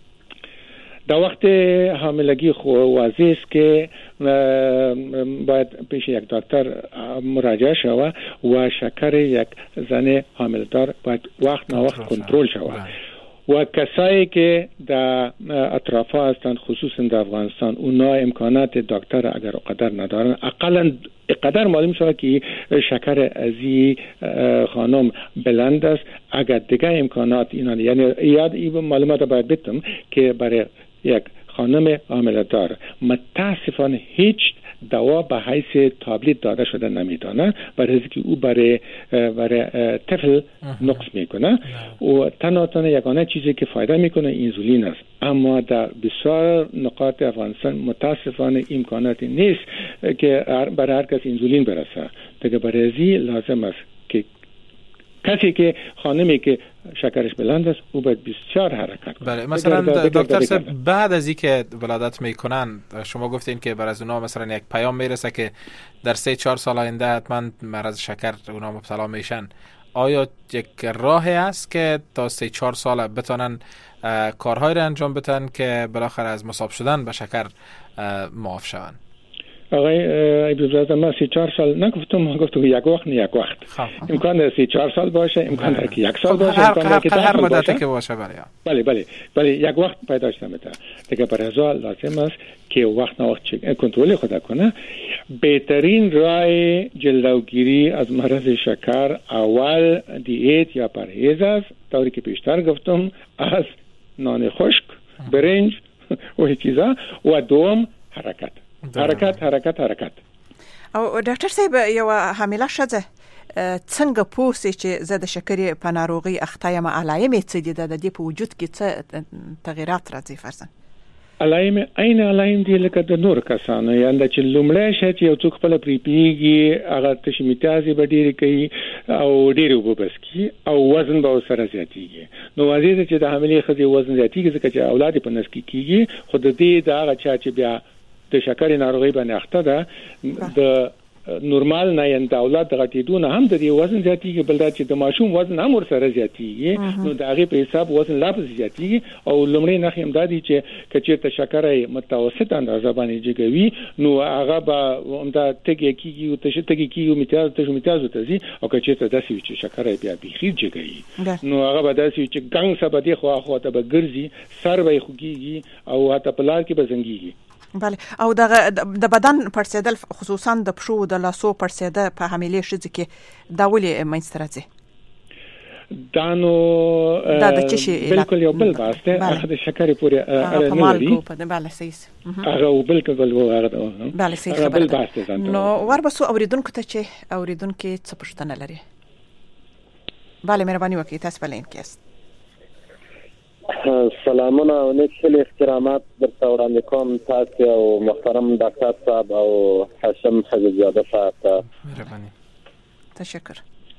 در وقت حاملگی خو واضح است که باید پیش یک دکتر مراجعه شود و شکر یک زن حاملدار باید وقت نه وقت کنترل شود و کسایی که در اطراف هستند خصوصا در افغانستان اونا امکانات دکتر اگر قدر ندارن اقلا قدر معلوم شود که شکر ازی خانم بلند است اگر دیگه امکانات اینا یعنی یاد این معلومات باید بدم که برای یک خانم حامله‌دار متاسفانه هیچ دوا به حیث تابلت داده شده نمیدانه برای اینکه او برای برای طفل نقص میکنه و تنها تنها یگانه چیزی که فایده میکنه انسولین است اما در بسیار نقاط افغانستان متاسفانه امکاناتی نیست که برای هر کس انسولین برسه دیگه برای ازی لازم است که کسی که خانمی که شکرش بلند است او باید بسیار حرکت کنه. بله مثلا دکتر صاحب بعد از اینکه ولادت میکنن شما گفتین که بر از اونها مثلا یک پیام میرسه که در سه چهار سال آینده حتما مرض شکر اونا مبتلا میشن آیا یک راهی است که تا سه چهار سال بتونن کارهای را انجام بدن که بالاخره از مصاب شدن به شکر معاف شوند؟ آقای ایبزاده ما سی چهار سال نگفتم، ما گفتم یک وقت نه یک وقت. امکان داره سی چهار سال باشه، امکان داره که یک سال باشه، امکان داره که هر مدتی که باشه. بله بله بله یک وقت پیدا شده میتونه. دیگه برای ازا لازم است که وقت نه وقت کنترل خود کنه. بهترین راه جلوگیری از مرض شکر اول دیت یا پرهیز است. طوری که پیشتر گفتم از نان خشک، برنج و چیزا، و دوم حرکت. حرکت حرکت حرکت. او ډاکټر صاحب یو حامله ښځه څنګه پوهسي چې زه د شکرې په ناروغي اخته یم، علایمې څه دي، د دې په وجود کې څه تغیرات راځي فرضاً؟ علائم عین علائم دي لکه د نور کسانو، یعنی چې لومړی شي چې یو څوک خپل پریپیږي، هغه تشمیتازي به ډېری کوي او ډېر وبس کی او وزن به سره زیاتیږي. نو وزن چې د حاملې ښځې وزن زیاتیږي ځکه چې اولاد په نس کې کیږي، خو د دې د هغه چا چې بیا د شکرې ناروغي باندې اخته ده د نورمال نه یان د اولاد د غټېدو نه هم د دې وزن زیاتیږي، بل دا چې د ماشوم وزن هم ورسره زیاتیږي. نو د هغې په حساب وزن لا پسې زیاتیږي. او لومړی نښې هم دا دي چې که چېرته شکره متوسط اندازه باندې جګوي نو هغه به همدا تږی کېږي او تږی کېږي او میتیاز تږو میتیازو ته ځي. او که چېرته داسې وي چې شکره بیا بیخي جګوي نو هغه به داسې وي چې ګنګ څه به دې خوا خواته به ګرځي، سر به یې خوږېږي او حتی په لار کې به زنګېږي. بله. او دغه د بدن پړسېدل خصوصا د پښو د لاسو پړسېده په حاملې ښځې کې دا ولې منځته راځي؟ دا نو بالکل یو بل بحث دی، هغه د شکرې پورې اړه نه لري. بله صحیح. هغه بالکل هغه بله صحیح خبره ده. نو وربسو اوریدونکو ته چې اوریدونکو څه پوښتنه لري. بله مهرباني وکړئ، تاسو په لاین کې یاست. سلامونه او نیک هیلې احترامات درته وړاندې کوم تاسو او محترم ډاکټر صاحب او هاشم حجازاده صاحب ته. مهرباني. تشکر.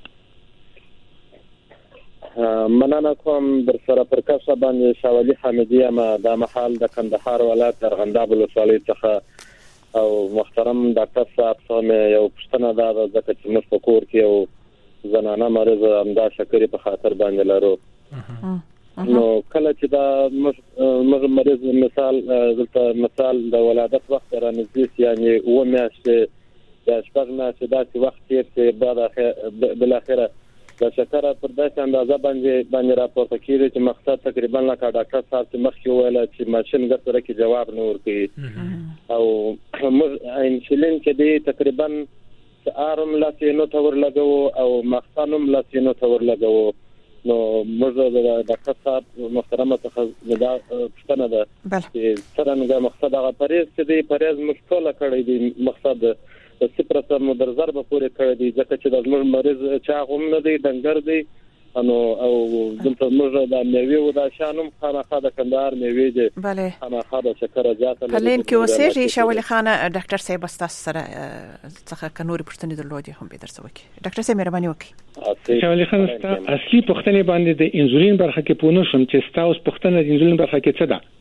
مننه کوم در سره پر کسه باندې شاولي حمیدی ما د محل د کندهار ولایت ارغنداب ولسوالۍ څخه او محترم ډاکټر صاحب څخه یو پوښتنه ده ځکه چې موږ په کور کې یو زنانه مریض همدا شکرې په خاطر باندې لرو. نو کله چې دا موږ مریض مثال دلته مثال د ولادت وخت را نږدې یعنی و میاشتې یا شپږ میاشتې داسې وخت تېر شي بعد بالاخره د شکر پر داسې اندازه باندې باندې راپورته کېږي چې مقصد تقریبا لکه ډاکټر صاحب چې مخکې وویل چې ماشین ګټره کې جواب نه ورکوي او موږ انسولین چې دی تقریبا ارم لاسینو ته ورلګو او مخصنم لاسینو ته ورلګو. نو موږ د ډاکټر صاحب محترمه څخه دا پوښتنه ده چې څرنګه مقصد هغه پریز چې دی پریز مشکله کړی دی مقصد د صفر سره مدرزر به پورې کړی دی ځکه چې د موږ مریض چا هم نه دی ډنګر دی انو او دلته موږ د میوې او د شانم خامخا د کندهار میوې دي. بله خامخا د شکر زیاته په لین کې اوسېږي. شاولي خانه ډاکټر صاحب تاسو سره څخه کنوري پوښتنې درلودې هم به درسو وکړي. ډاکټر صاحب مهرباني وکړئ. شاولي خان ستا اصلي پوښتنې باندې د انسولین برخه کې پونه شم چې تاسو پوښتنه د انسولین برخه کې څه ده؟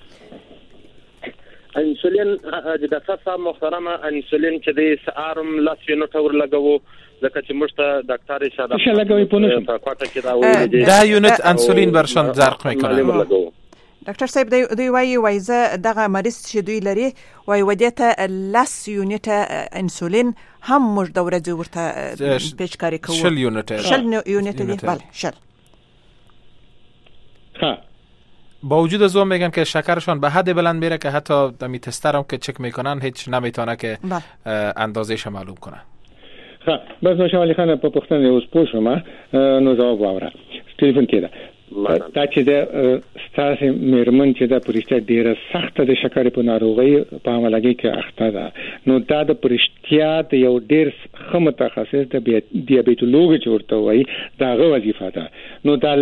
انسولین د ډاکټر صاحب محترمه انسولین چې د سارم لاسینو ته ورلګو ځکه چې موږ ته ډاکټر اشاره څه لګوي پونه شم په کوټه کې دا وایي دا یونټ انسولین برشان زرق میکنه. ډاکټر صاحب دوی وایي وایي زه دغه مریض چې دوی لري وایي ودیته لاس یونټ انسولین هم موږ د ورځې ورته پیشکاری کوو. شل یونټ شل یونټ دی. بله شل. ها با وجود از اون میگن که شکرشان به حد بلند میره که حتی دمی تستر هم که چک میکنن هیچ نمیتونه که اندازهش معلوم کنه. ها بس نو شاولي خان په پښتنه اوس پوښوم نو جواب واوره. ټلیفون کېده دا چې د ستاسو میرمن چې د پرشته ډیره سخت د شکر په ناروغي په عملګي کې اخته ده نو دا د پرشتیا د یو ډیر خمه متخصص د دیابیتولوژي چورته وای دا غو وظیفه ده. نو دا لاس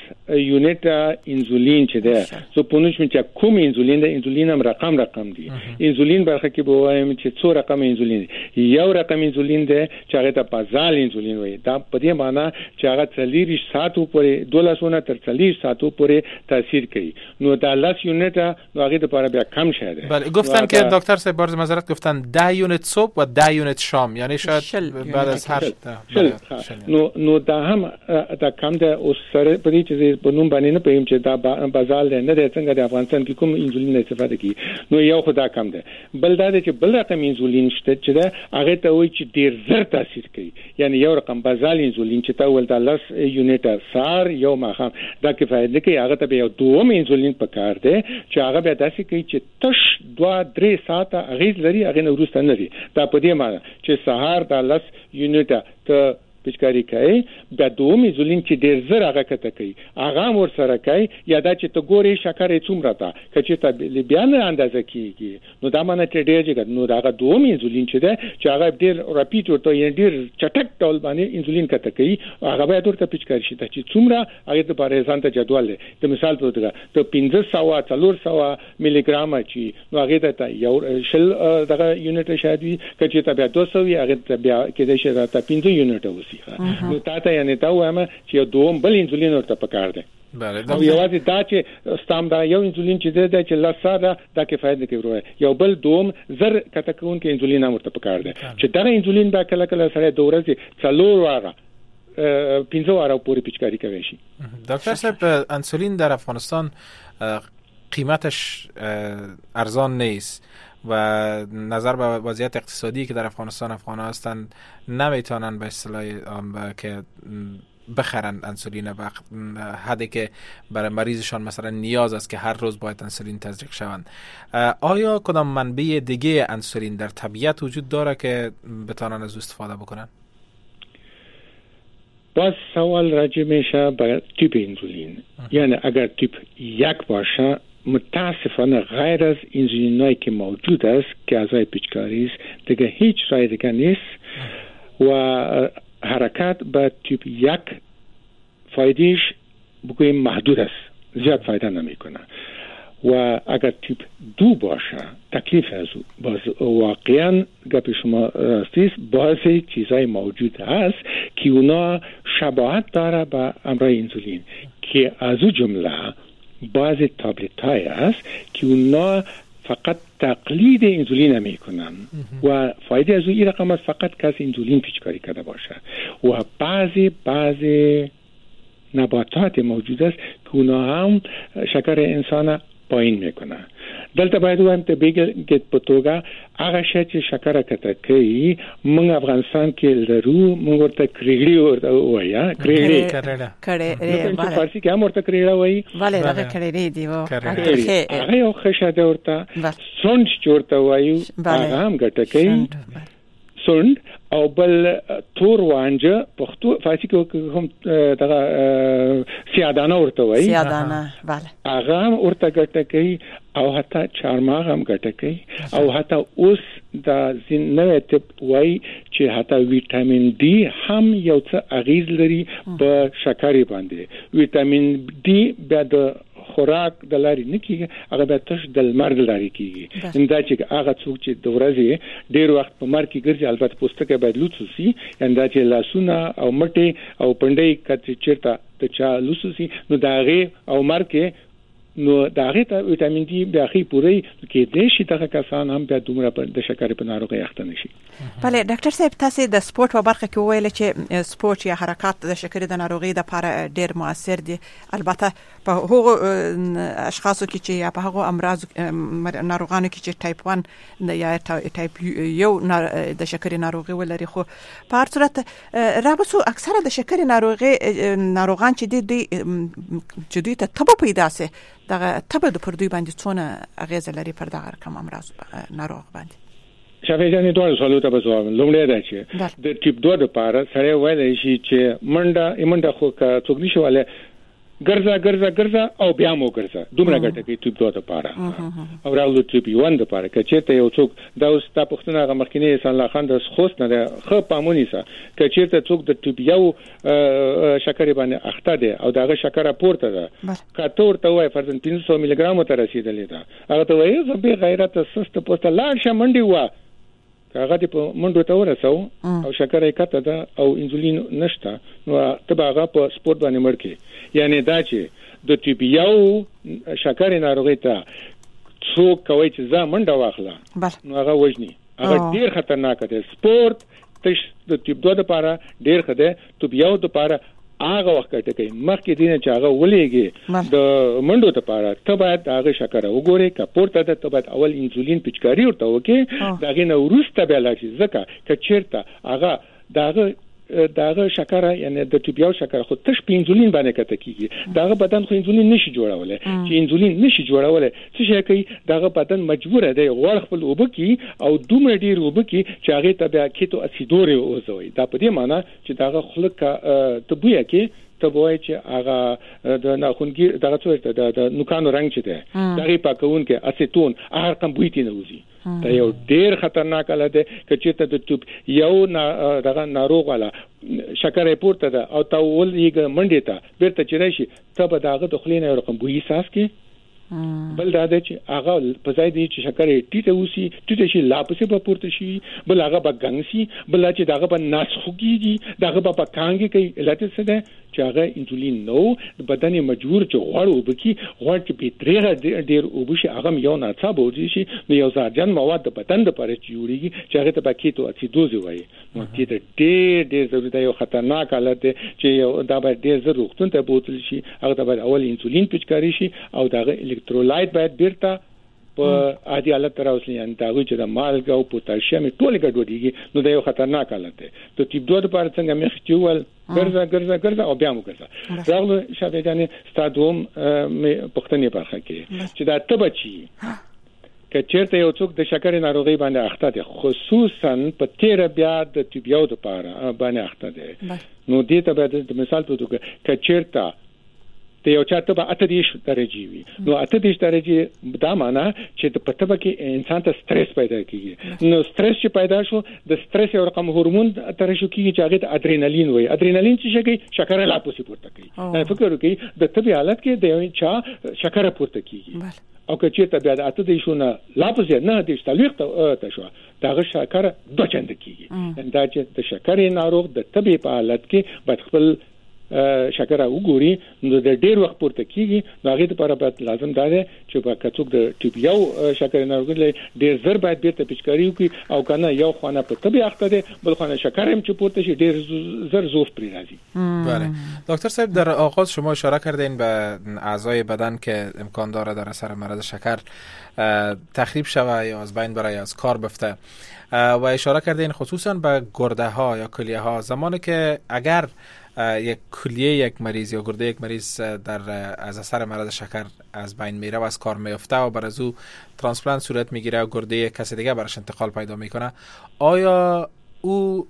یونټ انسولین چې ده زه په نوښ چې کوم انسولین ده انسولین هم رقم رقم دي انسولین برخه کې به وایم چې څو رقم انسولین یو رقم انسولین ده چې هغه ته بازال انسولین وایي دا په دې معنی چې هغه څلور ساعتو پورې دولسونه تر څلور ساعتو پورې تاثیر کوي نو دا لاس یونټ نو هغه لپاره بیا کم شده. بله گفتن که دکتر صاحب بارز معذرت گفتن ده یونت صبح و ده یونت شام یعنی شاید بعد از هر نو نو دا هم دا کم ده او سره په دې چې په نوم باندې نه پېم چې دا بازال نه ده څنګه د افغانستان کې کوم انسولین استفاده کوي نو یو خدا کم ده بل دا چې بل رقم انسولین شته چې دا هغه ته وایي چې ډیر زر تاثیر کوي یعنی یو رقم بازال انسولین چې تا ول د لاس یونټ سار یو ماخام دا کې فائدې کوي هغه ته یو دوم انسولین پکار ده چې هغه بیا داسې کوي چې تش دوه درې ساعته اغیز لري هغه نو وروسته نه لري دا په دې معنی چې سهار د لاس یونټ ته پچکاری کوي د دوم انسولین چې ډیر زر هغه کته کوي هغه ور سره کوي یا دا چې ته ګوري شکر یې څومره تا کچې ته بیا نه اندازه کیږي نو دا معنی چې ډیر جګ نو دا دوم انسولین چې ده چې هغه ډیر راپیټ ورته یې ډیر چټک ډول باندې انسولین کته کوي هغه به ورته پچکاری شي چې څومره هغه د بارے ځان ته جدول دی د مثال په توګه ته پنځه سوه څلور سوه ملي ګرام چی نو هغه ته یو شل دغه یونټ شاید وي کچې ته بیا دوه سوه هغه ته بیا کې د شه ته پنځه یونټ نو تاسو یې ته وایم چې یو دوم بل انسولین ورته پکار دی بله دا یوازې دا چې ستام دا یو انسولین چې ده چې لاساره دا کې فائدې کوي یو بل دوم زر کته کوون کې انسولین ورته پکار دی چې دا انسولین با کله کله سره د ورځې څلور واره پنځه واره پورې پیچکاری کوي شي. دکتر صاحب انسولین در افغانستان قیمتش ارزان نیست و نظر به وضعیت اقتصادی که در افغانستان افغان‌ها هستند نمیتونن به اصطلاح که بخرن انسولین و حدی که برای مریضشان مثلا نیاز است که هر روز باید انسولین تزریق شوند. آیا کدام منبع دیگه انسولین در طبیعت وجود داره که بتونن از استفاده بکنن؟ باز سوال راجع میشه به تیپ انسولین یعنی اگر تیپ یک باشه متاسفانه غیر از انسولینایی که موجود است که اعضای پیچکاری است دیگه هیچ راه دیگه نیست و حرکت به تیپ یک فایدهش بگویم محدود است زیاد فایده نمیکنه و اگر تیپ دو باشه تکلیف از باز واقعا گپ شما راستیست بعضی چیزای موجود هست که اونا شباهت داره به امراض انسولین که از اون جمله بعضی تابلت های است که اونا فقط تقلید انسولین میکنن و فایده از این رقم است فقط کسی انسولین پیچکاری کرده باشه و بعضی بعضی نباتات موجود است که اونا هم شکر انسان پایین میکنه. دلته باید وایم ته بیګ په توګه هغه شی چې شکر کته کوي موږ افغانستان کې لرو موږ ورته کریړی ورته وایي کریړی کریړی په فارسی کې هم ورته کریړی وایي bale دا کریړی دی و هغه یو خشه ده ورته سونډ چورته وایي هغه هم ګټه کوي سونډ او بل تور وانجه پښتو فارسی کې هم دغه سیادانه ورته وایي سیادانه bale هغه هم ورته ګټه کوي او حتی چارماغ هم ګټه کوي او حتی اوس د زینوی تپ وای چې حتی ویټامین ډي هم یو څه اغیز لري په شکر باندې ویټامین ډي بیا د خوراک د لاري نه کیږي هغه به تاسو د لمر لاري کیږي انده چې هغه څوک چې د ورځې ډیر وخت په مر کې ګرځي البته پوستکه باید لوڅوسي انده چې لاسونه او مټي او پندې کته چیرته ته چا لوڅوسي نو داغه او مر کې نو داغه ته ویټامین ډي د اخی پوری کې د شي دغه کسان هم د دومره د شکر په ناروغي اخته نشي. بله ډاکټر صاحب تاسو د سپورت په برخه کې ویل چې سپورت یا حرکت د شکر د ناروغي د لپاره ډیر موثر دي البته په هغو اشخاصو کې چې یا په هغو امراض ناروغانو کې چې ټایپ یک یا ټایپ یو د شکر ناروغي ولري خو په هر صورت رابسو اکثره د شکر ناروغي ناروغان چې دي چې دوی ته تبه پیدا سي دغه تبه د پردوی باندې څونه اغیز لري پر دغه کوم امراض ناروغ باندې. شافعي جانې دوه سوالو ته بزوام لومړی دا چې د ټیپ دوه لپاره سره وایي شي چې منډه منډه خو کا څوک نشي والے ګرځا ګرځا ګرځا او بیا مو ګرځا دومره ګټه کوي ټیپ دوه لپاره او راغلو ټیپ یو لپاره کچېته یو څوک دا اوس تا پښتنه غ مخکینی انسان الله خان د خوست نه ده خو پامونی سره کچېته څوک د ټیپ یو شکرې باندې اخته ده او داغه شکره پورته ده کاته ورته وای فرضاً پنځه سوه ملي ګرام ته رسیدلې ده هغه ته وایي زه به غیرت سست پوسټ لاړ شه منډي وا هغه دې په منډو ته ورسو او شکره یې کته ده او انسولین نشته نو ته هغه په سپورت باندې مړ کی یعنی دا چې د ټیپ یو شکرې ناروغي ته څوک کوي چې ځا منډه واخله نو هغه وژني هغه ډیر خطرناک دی سپورت تش د ټیپ دوه لپاره ډیر ښه دی ټیپ یو لپاره هغه وخت کې کوي مخکې دینه چې هغه ولېږي د منډو لپاره ته باید هغه شکره وګوري کپورته ته باید اول انسولین پچکاری ورته وکي داغه نو ورسته بیا لاړ شي ځکه کچیرته هغه داغه داغه شکره یعنی د ټیپ یو شکره خو تش په انسولین باندې کته کیږي داغه بدن خو انسولین نشي جوړولای چې انسولین نشي جوړولای څه شي کوي داغه بدن مجبور دی غوړ خپل وبکی او دومره ډیر وبکی چې هغه ته بیا کیتو اسیدوري اوزوي دا په دې معنی چې داغه خلک ته بویا کې ته وای چې هغه د ناخونګي دغه څه د نوکانو رنگ چي دی دغه پاکون کې اسیتون هر کم بویتی نه وزي دا یو ډیر خطرناک اله ده چې ته د ټیپ یو دغه ناروغ والا شکر پورته ده او تا ول یې منډه ته بیرته چرای شي ته به دغه د خلینه یو رقم بوی احساس کې بل دا ده چې هغه په ځای دی چې شکر ټیټه وسی ټیټه شي لا پسې په پورته شي بل هغه به ګنګسي بل چې دغه په ناس خوږي دغه په کانګي کوي علت څه ده چې هغه انسولین نو د بدن مجبور چې غوړ وبکی غوړ چې په تریغه ډیر وبشي هغه یو ناڅه بوجي شي نو یو ځاجن مواد د بدن لپاره جوړیږي چې هغه ته باکیتو اسیدوز وایي نو چې ډیر ډیر ضروري دی یو خطرناک حالت دی چې یو دا به ډیر زر وختونه ته بوتل شي هغه ته باید اول انسولین پچکاری شي او دغه الکترولایت باید بیرته په عادي حالت راوځي ان دا چې د مالګه او پوتاشیم ټول ګډوډیږي نو دا یو خطرناک حالت دی ته ټیپ دوه لپاره څنګه مخ چول ګرځا ګرځا ګرځا او بیا مو ګرځا راغلو شابه جانې ستادوم پښتنې برخه کې چې دا تبچی کچېرته یو څوک د شکر ناروغي باندې اخته دي خصوصا په تیر بیا د ټیپ یو لپاره باندې اخته دي نو دې ته به د مثال په توګه کچېرته ته یو چاته به اته دیش درجه وي نو اته دیش درجه دا معنی چې د پټه کې انسان ته سټرس پیدا کیږي نو سټرس چې پیدا شو د سټرس یو رقم هورمون تر شو کیږي چې هغه ادرینالین وي ادرینالین چې شي شکر لا پوسی پورته کوي فکر وکړي د طبي حالت کې د یو چا شکر پورته کیږي او که چیرته بیا د اته دیشونه لا پوسی نه دیش تلويخ ته شو داغه شکر دوه چند کیږي دا چې د شکر ناروغ د طبي په حالت کې باید خپل شکر وګوري نو د ډیر وخت پورته کیږي نو هغه لپاره باید لازم ده چې په کڅوک د ټیپ یو شکر ناروغي ډیر زر باید بیرته پچکاری وکړي او کنه یو خانه په طبي اخته ده بل خانه شکر هم چې پورته شي ډیر زر زوف پری راځي. بله دکتر صاحب در آغاز شما اشاره کردین به اعضای بدن که امکان داره در اثر مرض شکر تخریب شوه یا از بین بره یا از کار بفته و اشاره کردین خصوصا به گرده ها یا کلیه ها زمانی که اگر یک کلیه یک مریض یا گرده یک مریض در از اثر مرض شکر از بین میره و از کار میفته و بر از او ترانسپلانت صورت میگیره و گرده کسی دیگه برش انتقال پیدا میکنه آیا او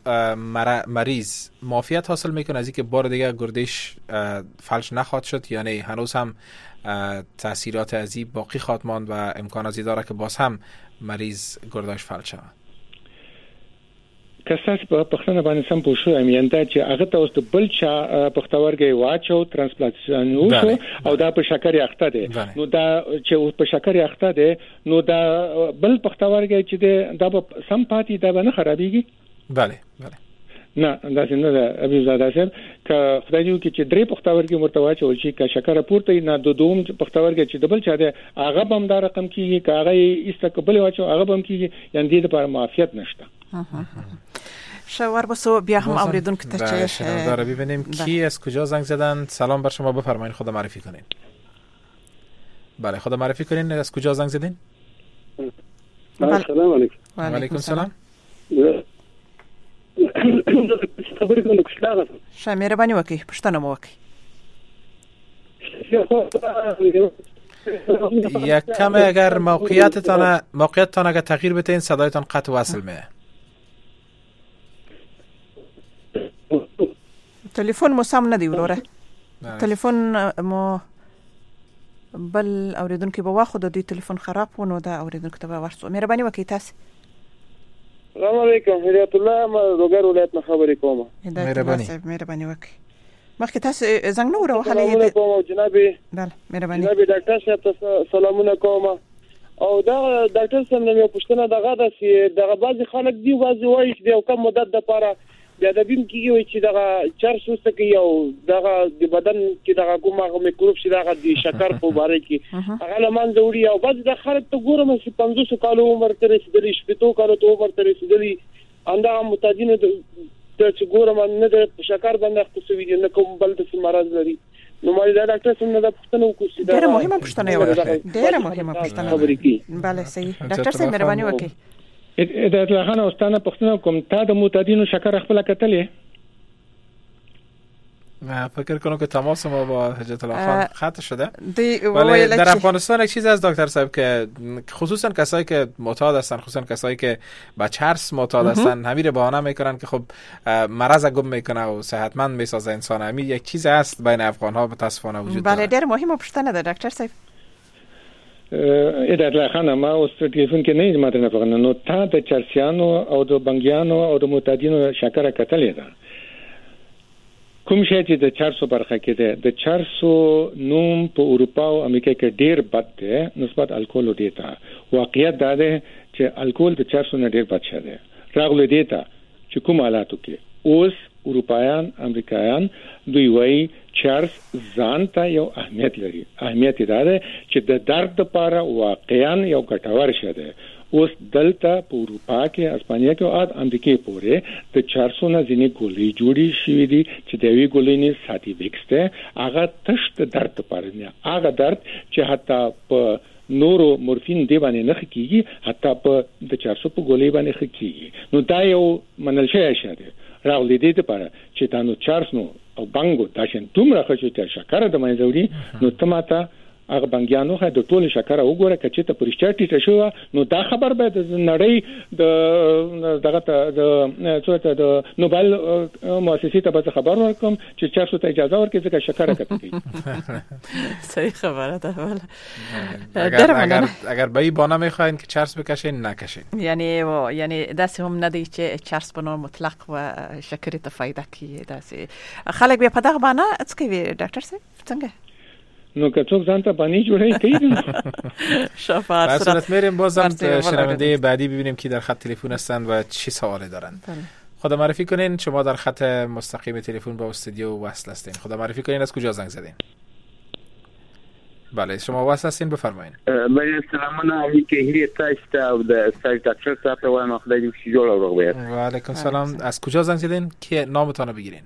مریض معافیت حاصل میکنه از اینکه بار دیگه گردهش فلج نخواهد شد یا نه هنوز هم تاثیرات از این باقی خواهد ماند و امکان از داره که باز هم مریض گردهش فلج شود؟ کساس په پښتنه باندې سم پوښو امیاندا چې هغه ته اوس د بل چا پښتورګي واچو ترانسپلانټیشن وشو او دا په شکر اخته دي نو دا چې په شکر اخته دي نو دا بل پښتورګي چې دا په سم پاتې دا نه خرابيږي. بله بله نه دا څنګه ده ابي زاده صاحب ک خدای یو کې چې درې پښتورګي مرتوا چول شي ک شکر پورته نه د دوم پښتورګي چې دبل چا ده هغه بم دا رقم کیږي ک هغه استقبال واچو هغه بم کیږي یعنی د لپاره معافیت نشته. شوار بسو بیا هم اوریدون که تچه شنوندار ببینیم کی از کجا زنگ زدن. سلام بر شما بفرمایید خود معرفی کنین. بله خود معرفی کنین از کجا زنگ زدین؟ سلام علیکم. و علیکم السلام. شه مهرباني وکي پښتنه مو وکي یک کم اگر موقعیتتان موقعیتتان اگر تغییر بتین صدایتان قطع وصل میه. تلفن مو سم ندی وروره. ټلیفون مو بل اوریدونکو به واخو د دې ټلیفون خراب ونه دا اوریدونکو ته ورسو مهرباني وکړئ تاسو. السلام علیکم هدایت الله ما روګر ولایت نه خبرې کوم. مهرباني مهرباني وکړئ. مخکې تاسو زنګ نو وروهلې السلام علیکم جناب. بله مهرباني جناب ډاکټر صاحب تاسو سلامونه کوم. او دا ډاکټر صاحب نو پښتنه دغه د دغه بعضی خلک دی بعضی وایي چې یو کم مدت د لپاره بیا د بیم کیږي چې دغه چرس وسته کې او دغه د بدن کې دغه کومه میکروب چې دغه د شکر په باره کې هغه لمن زوري او بعض د خلک ته ګورم چې پنځوس کالو عمر تر رسیدلی شپږ کالو ته عمر تر رسیدلی انده متادین د چې ګورم نه د شکر باندې خصوصي دي نه کوم بل د مرض لري. نو مالي دا ډاکټر څنګه د پښتنو کوشي دا ډېر مهمه پښتنه یو ډېر مهمه پښتنه. بله صحیح ډاکټر صاحب مهرباني وکړئ. د اتلخانه استانه پښتنه کوم تا د معتادینو شکر خپل کتلې؟ من فکر کنم که تماس ما با حجت الله خان قطع شده. ولی در افغانستان یک چیز از دکتر صاحب که خصوصا کسایی که معتاد هستن خصوصا کسایی که با چرس معتاد هستن همین رو بهانه میکنن که خب مرض گم میکنه و صحتمند میسازه انسان. همین یک چیز است بین افغان ها متاسفانه وجود داره. بله ډېر مهمه پوښتنه ده ډاکټر صاحب. اداره الله خان ما اوس ټلیفون کې نه ماته نه فغنه نو تا د چرسیانو او د بنګیانو او د معتادینو شکر کتلې ده. کوم شی چې د چرسو برخه کې ده د چرسو نوم په اروپا او امریکا کې ډیر بد دی نسبت الکول دیتا. واقعیت دا ده چې الکول د چرسو نه ډیر بد شه راغلی دیتا چې کوم حالاتو کې اوس اروپایان امریکایان دوی وایي چرس ځان ته یو اهمیت لري. اهمیت دا ده چې د درد لپاره واقعا یو ګټور شه ده. اوس دلته په اروپا کې اسپانیا کې او امریکا پورې د چرسو نه ځینې ګولۍ جوړې شوې دي چې د وی ګولۍ نه ساتي وکس ده هغه تشت درد لپاره نه هغه درد چې حتی په نورو مورفین دی باندې نه کیږي حتی په د چرسو په ګولۍ باندې کیږي. نو دا یو منل شوی شی دی راغلی دی لپاره چې تاسو چرس نو او بانګو تاسو دومره خو چې شکر د منځوري نو تماته هغه بنګیانو خو د ټول شکر وګوره کچې ته پرشتیا ټیټه شو نو دا خبر به د نړۍ د دغه د څه د نوبل مؤسسې ته به خبر ورکوم چې چرسو ته اجازه ورکړي ځکه شکر کتلی. صحیح خبره ده. اگر اگر اگر به این بانه میخواین که چرس بکشین نکشین یعنی یعنی داسې هم نه دی چې چرس په نوع مطلق و شکر ته فایده کوي. داسې خلک به په دغه بانه څه کوي ډاکټر صاحب څنګه نو که څوک ځان ته باندې جوړی کوي شفاعت در صورت میریم بازم شنونده بعدی ببینیم کی در خط تلفن هستند و چی سوالی دارند. خدا معرفی کنین شما در خط مستقیم تلفن با استودیو وصل هستین. خدا معرفی کنین از کجا زنگ زدین؟ بله شما وصل هستین بفرمایید. بله سلامونه علیکم هیری تاسو او د سایت ډاکټر صاحب وایم خدای دې شي جوړ او روغ و علیکم سلام. از کجا زنگ زدین که نامتون رو بگیرین؟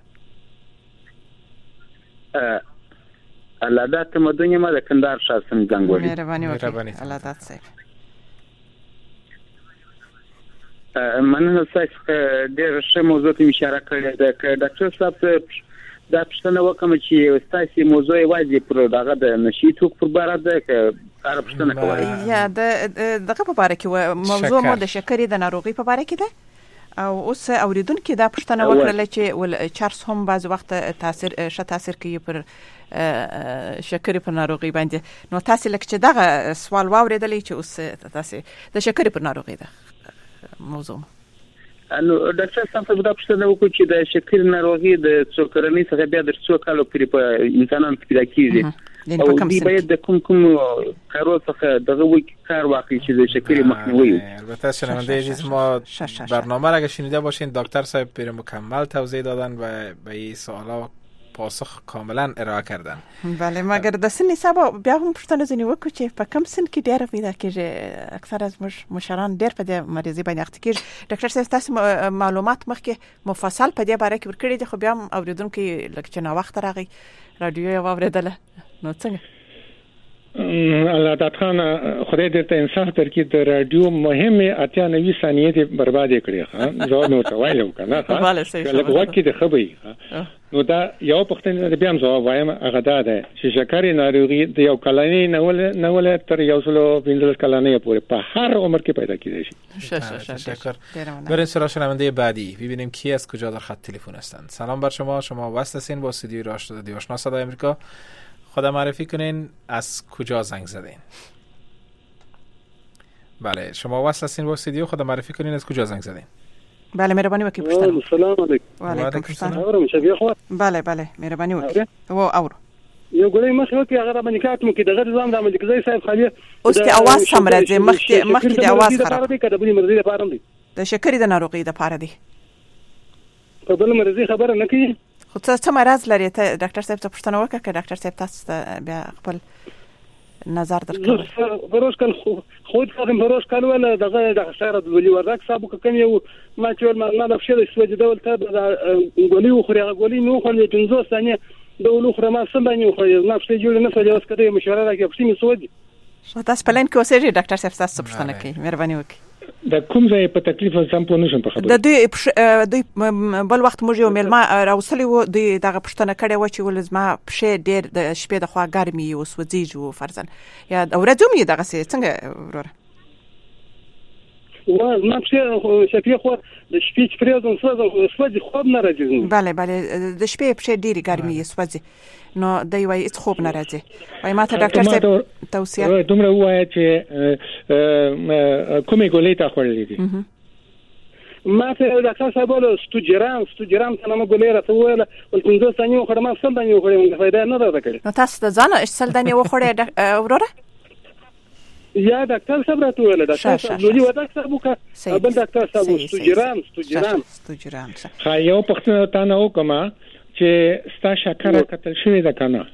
علادات تمدن ما د کندهار شاسم ځنګولي. مهرباني وکړئ علادات صاحب. مننه تاسو ډېر ښه موضوع ته اشاره کړې ده که ډاکټر صاحب دا پښتنه وکم چې تاسو موضوع واځي پر دغه د نشي توک پر بار ده که کار پښتنه کوي یا د دغه په باره کې موضوع مو د شکرې د ناروغي په باره کې ده او اوس اوریدونکو دا پښتنه وکړه چې ول چرس هم بعض وخت تاثیر ښه تاثیر کوي پر شکر په ناروغي باندې. نو تاسو لکه چې دغه سوال واوریدلې چې اوس تاسو د شکر په ناروغي ده موضوع انو ډاکټر صاحب دا پښتنه وکړي چې د شکر ناروغي د څوکرنۍ څخه بیا د څو کالو پرې په انسانانو کې پیدا کیږي او دې باید د کوم کوم کارو څخه دغه وکړي کار واقعي چې د شکر مخنیوي. البته شنونده عزیز ما برنامه را اگه شنیده باشین دکتر صاحب پر مکمل توضیح دادن و به این سوالا پاسخ کاملا ارائه کردن. بله مگر د سن حساب بیا هم پښتنه ځنی وکړو چې په کم سن کې ډیر پیدا کېږي اکثر از مشران ډیر په دې مریضي باندې اخته کېږي. ډاکټر صاحب تاسو معلومات مخکې مفصل په دې باره کې ورکړي دي خو بیا هم اوریدونکو لکه چې نو وخت راغی رادیو یې واوریدله نو څنګه الله تعالی خدای دې ته انصاف درکړي د رادیو مهمه اتیا نوي ثانیې برباد کړې ها زه نو ته وایو کنه ها لکه وکړي د خبرې نو دا یو پښتنه بیا هم زه وایم هغه دا ده چې شکرې ناروغي د یو کلنۍ نه ول نه ول تر یو سلو پنځلس کلنۍ پورې په هر عمر کې پیدا کیږي. تشکر. بریم سراغ شنونده بعدی ببینیم کی از کجا در خط تلفن هستند. سلام بر شما. شما وصل هستین با استودیوی رادیو آشنا صدای آمریکا. خودم معرفی کنین از کجا زنگ زدین. بله شما وصل هستین با استودیو. خودم معرفی کنین از کجا زنگ زدین. بله مهربانی وکیل پشتن. سلام علیکم. و علیکم السلام. اورم شبیه خو. بله بله مهربانی وکیل. و اور. یو ګورې مخ وکي هغه باندې کاتمو کې دغه نظام د ملک زای صاحب خالي اوس کې आवाज سم راځي مخکې مخکې د आवाज خراب دی کده بلی مرزي لپاره دی د شکرې د ناروغي د لپاره دی په بل مرزي خبره نه کوي خو څه څه مرز لري ته ډاکټر صاحب ته پوښتنه وکړه که ډاکټر صاحب تاسو بیا خپل نظر درکړي فروش کال خود خادم فروش کال ولا دغه د خساره د ولي ورک صاحب کوم یو ما چې ول ما د فشل سوج دول ته غولي خو هغه غولي نو خو د پنځه ثانیه دولو خرما سمبانیو خو نه څه جوړ نه سوجا اوس کده مشوره راکې پښتني سوج شو تاسو پلان کې اوسېږي ډاکټر صاحب تاسو پوښتنه کوي مهرباني وکړئ د کوم ځای په تکلیف سم په نشم په خبره د دوی دوی بل وخت موږ یو ملما راوصلی و د دغه پښتنه کړي و چې ولزما پښې ډېر د شپې د خوا ګرمي او سوځيږي فرزن یا ورځوم یې دغه څنګه وروره و ما پښې شپې خو د شپې پرېزم سوځم سوځي خوب نه راځي bale bale د شپې پښې ډېری ګرمي سوځي نو د یو هیڅ خوب نه راځي وای ما ته ډاکټر صاحب توصیه دومره وایي چې کومې ګولې ته خورلې دي ما ته ډاکټر صاحب ول ستوجرام ستوجرام ته ما ګولې راته ویل ول پنځه ثانیې وخړم ما سل دانې وخړم فائدہ نه راځي کړي نو تاسو ته ځان سل دانې وخړې وروره یا ډاکټر صاحب راته ویل ډاکټر صاحب نو یو ډاکټر صاحب وکړه بل ډاکټر صاحب ستوجرام ستوجرام ستوجرام خا یو پښتنه تا نه وکما چې ستا شکر کتل شوی ده کنه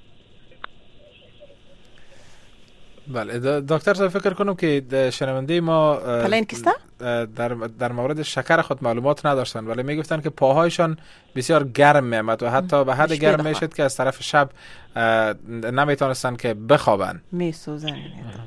بله دکتر صاحب فکر کنم که شنونده ما پلین کستا در در مورد شکر خود معلومات نداشتن ولی میگفتن که پاهایشان بسیار گرم میامد و حتی به حد گرم میشد که از طرف شب نمیتونستن که بخوابن میسوزن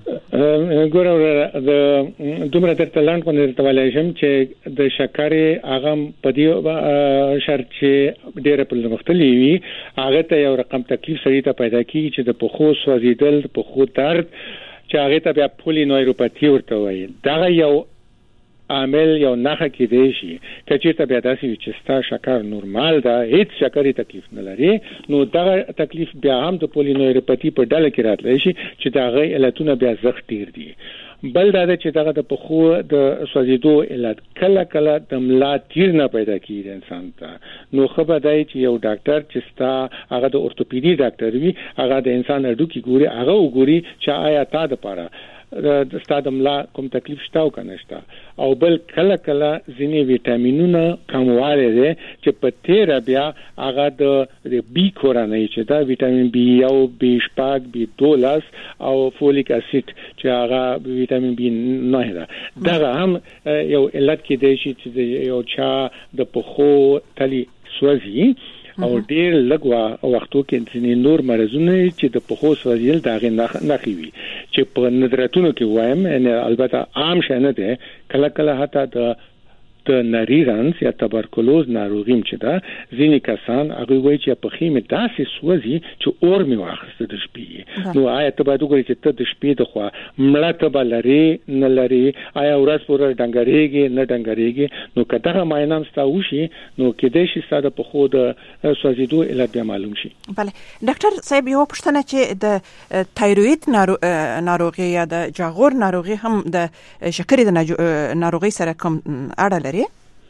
ګوره د دومره درته لاند کو درته ولای شم چې د شکرې هغه په دې شرط چې ډېر په مختلفي وي هغه ته یو رقم تکلیف سړی ته پیدا کیږي چې د پخو سوځیدل د پخو درد چې هغه ته بیا پولی نویروپاتی ورته وایي دا یو عامل یو نه کې دی شي چې ته بیا داسې چې ستا شکر نورمال ده هیڅ شکرې تکلیف نه لري نو دا تکلیف بیا هم د پولی نویروپاتی په ډله کې راتلی شي چې دا غي علتونه بیا زخ ډیر دي بل دا چې دغه د پخو د سوځیدو علت کله کله د ملا تیر نه پیدا کیږي انسان ته نو خبر دی چې یو ډاکټر چې ستا هغه د اورتوپیدي ډاکټر وي هغه د انسان اډوکی ګوري هغه وګوري چې آیا تا د پاره د ستادم لا کوم تکلیف شته او کنه شته او بل کله کله ځینې ویټامینونه کمواله دي چې په تیر بیا هغه د بی کورانه چې دا ویټامین بی او بی شپږ بی دولس او فولیک اسید چې هغه ویټامین بی نه ده دا هم یو علت کې دی چې یو چا د پخو تلی سوځي او ډیر لګوا وختو کې ځینې نور مرزونه چې د پخو سوځیل داغه نه خوي چې په نظراتونو کې وایم ان البته عام شنه ده کله کله حتی د د نریرانس یا تبرکلوز ناروغیم چې دا ځینې کسان هغه وایي چې په خیمه داسې سوځي چې اور می واخسته د شپې نو آیا ته باید وګورې چې ته د شپې د خوا مړه ته بلري نه لري آیا ورځ پورې ډنګریږي نه ډنګریږي نو کله ماینام ستاسو شي نو کې دې شي ستاسو په خو د سوځیدو علت بیا معلوم شي بله ډاکټر صاحب یو پوښتنه چې د تایروید ناروغي یا د جاغور ناروغي هم د شکرې د ناروغي سره کوم اړه لري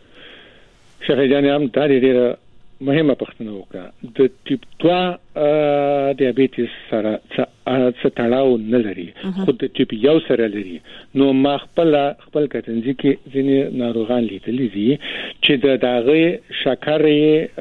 شفیع جان هم دا ډیره مهمه پوښتنه وکړه د ټیپ دوه دیابیټس سره څه تړاو نه لري خو د ټیپ یو سره لري نو ما خپل خپل کتنځي کې ځینې ناروغان لیدلي دي چې د داغه شکر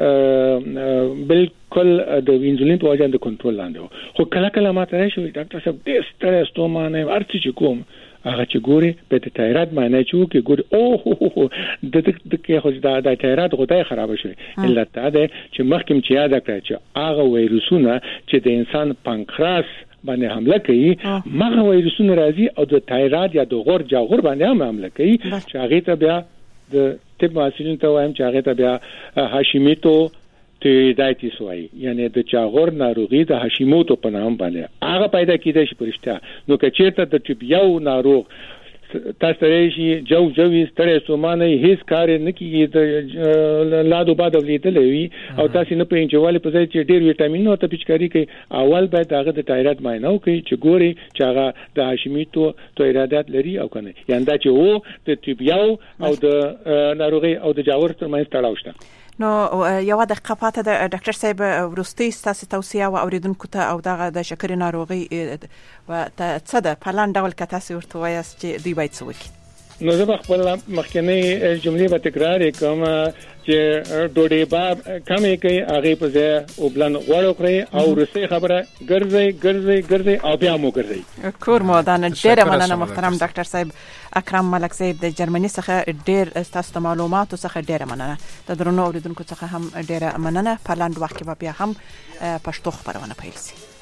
بالکل د انسولین په وجه د کنټرول لاندې خو کله کله ماته راشي ډاکټر صاحب ډېر ستړی ستومانه ارڅ چې کوم هغه چې ګوري په تایرات معنی چې کې ګوري او هو هو د د کې خو دا د تایرات غوډه خراب شي علت دا ده چې مخکې چې یاد کړی چې هغه وایروسونه چې د انسان پانکراس باندې حمله کوي مغه وایروسونه راځي او د تایرات یا د غور جاغور باندې هم حمله کوي چې هغه ته بیا د طب مسؤلین ته وایم چې هغه ته بیا هاشیمیتو تایرویډایټس وایي یعنی د چاغور ناروغي د هاشیموتو په نام باندې هغه پیدا کیدای شي پرشته نو که چیرته د ټیپ یو ناروغ تاسو راشي جو جووي ستړي سومانه هیڅ کار نه کیږي د لادو باد ولیدلې او تاسو نه پېژنئ چې په ځای چې ډېر وټامین او ته پچکاری کوي اول باید هغه د تایرویډ معاینه وکړي چې ګوري چې هغه د هاشیموتو تایرویډات لري او کنه یعنی دا چې وو د ټیپ یو او د ناروغي او د جاور ترمنځ تړاو شته. نو یو د قپاته د ډاکټر صاحب ورستي ستاسو توصیه او اوریدونکو ته او دغه د شکر ناروغي و څه ده په لاندې ډول کته ورته وایي چې دی باید څه وکړي. نو زه خپل مخکنی جملې به تکرار کوم چې ډوډۍ باب کمې کوي هغه په ځای او بلن غوړ کړی او رسې خبره ګرځي ګرځي ګرځي او بیا مو ګرځي. کور مو دا نه ډېر مننه محترم ډاکټر صاحب اکرم ملک صاحب د جرمني څخه ډېر تاسو معلوماتو څخه ډېر مننه. د درنو اوریدونکو څخه هم ډېر مننه. په لاندې وخت کې بیا هم پښتو خبرونه پیل شي.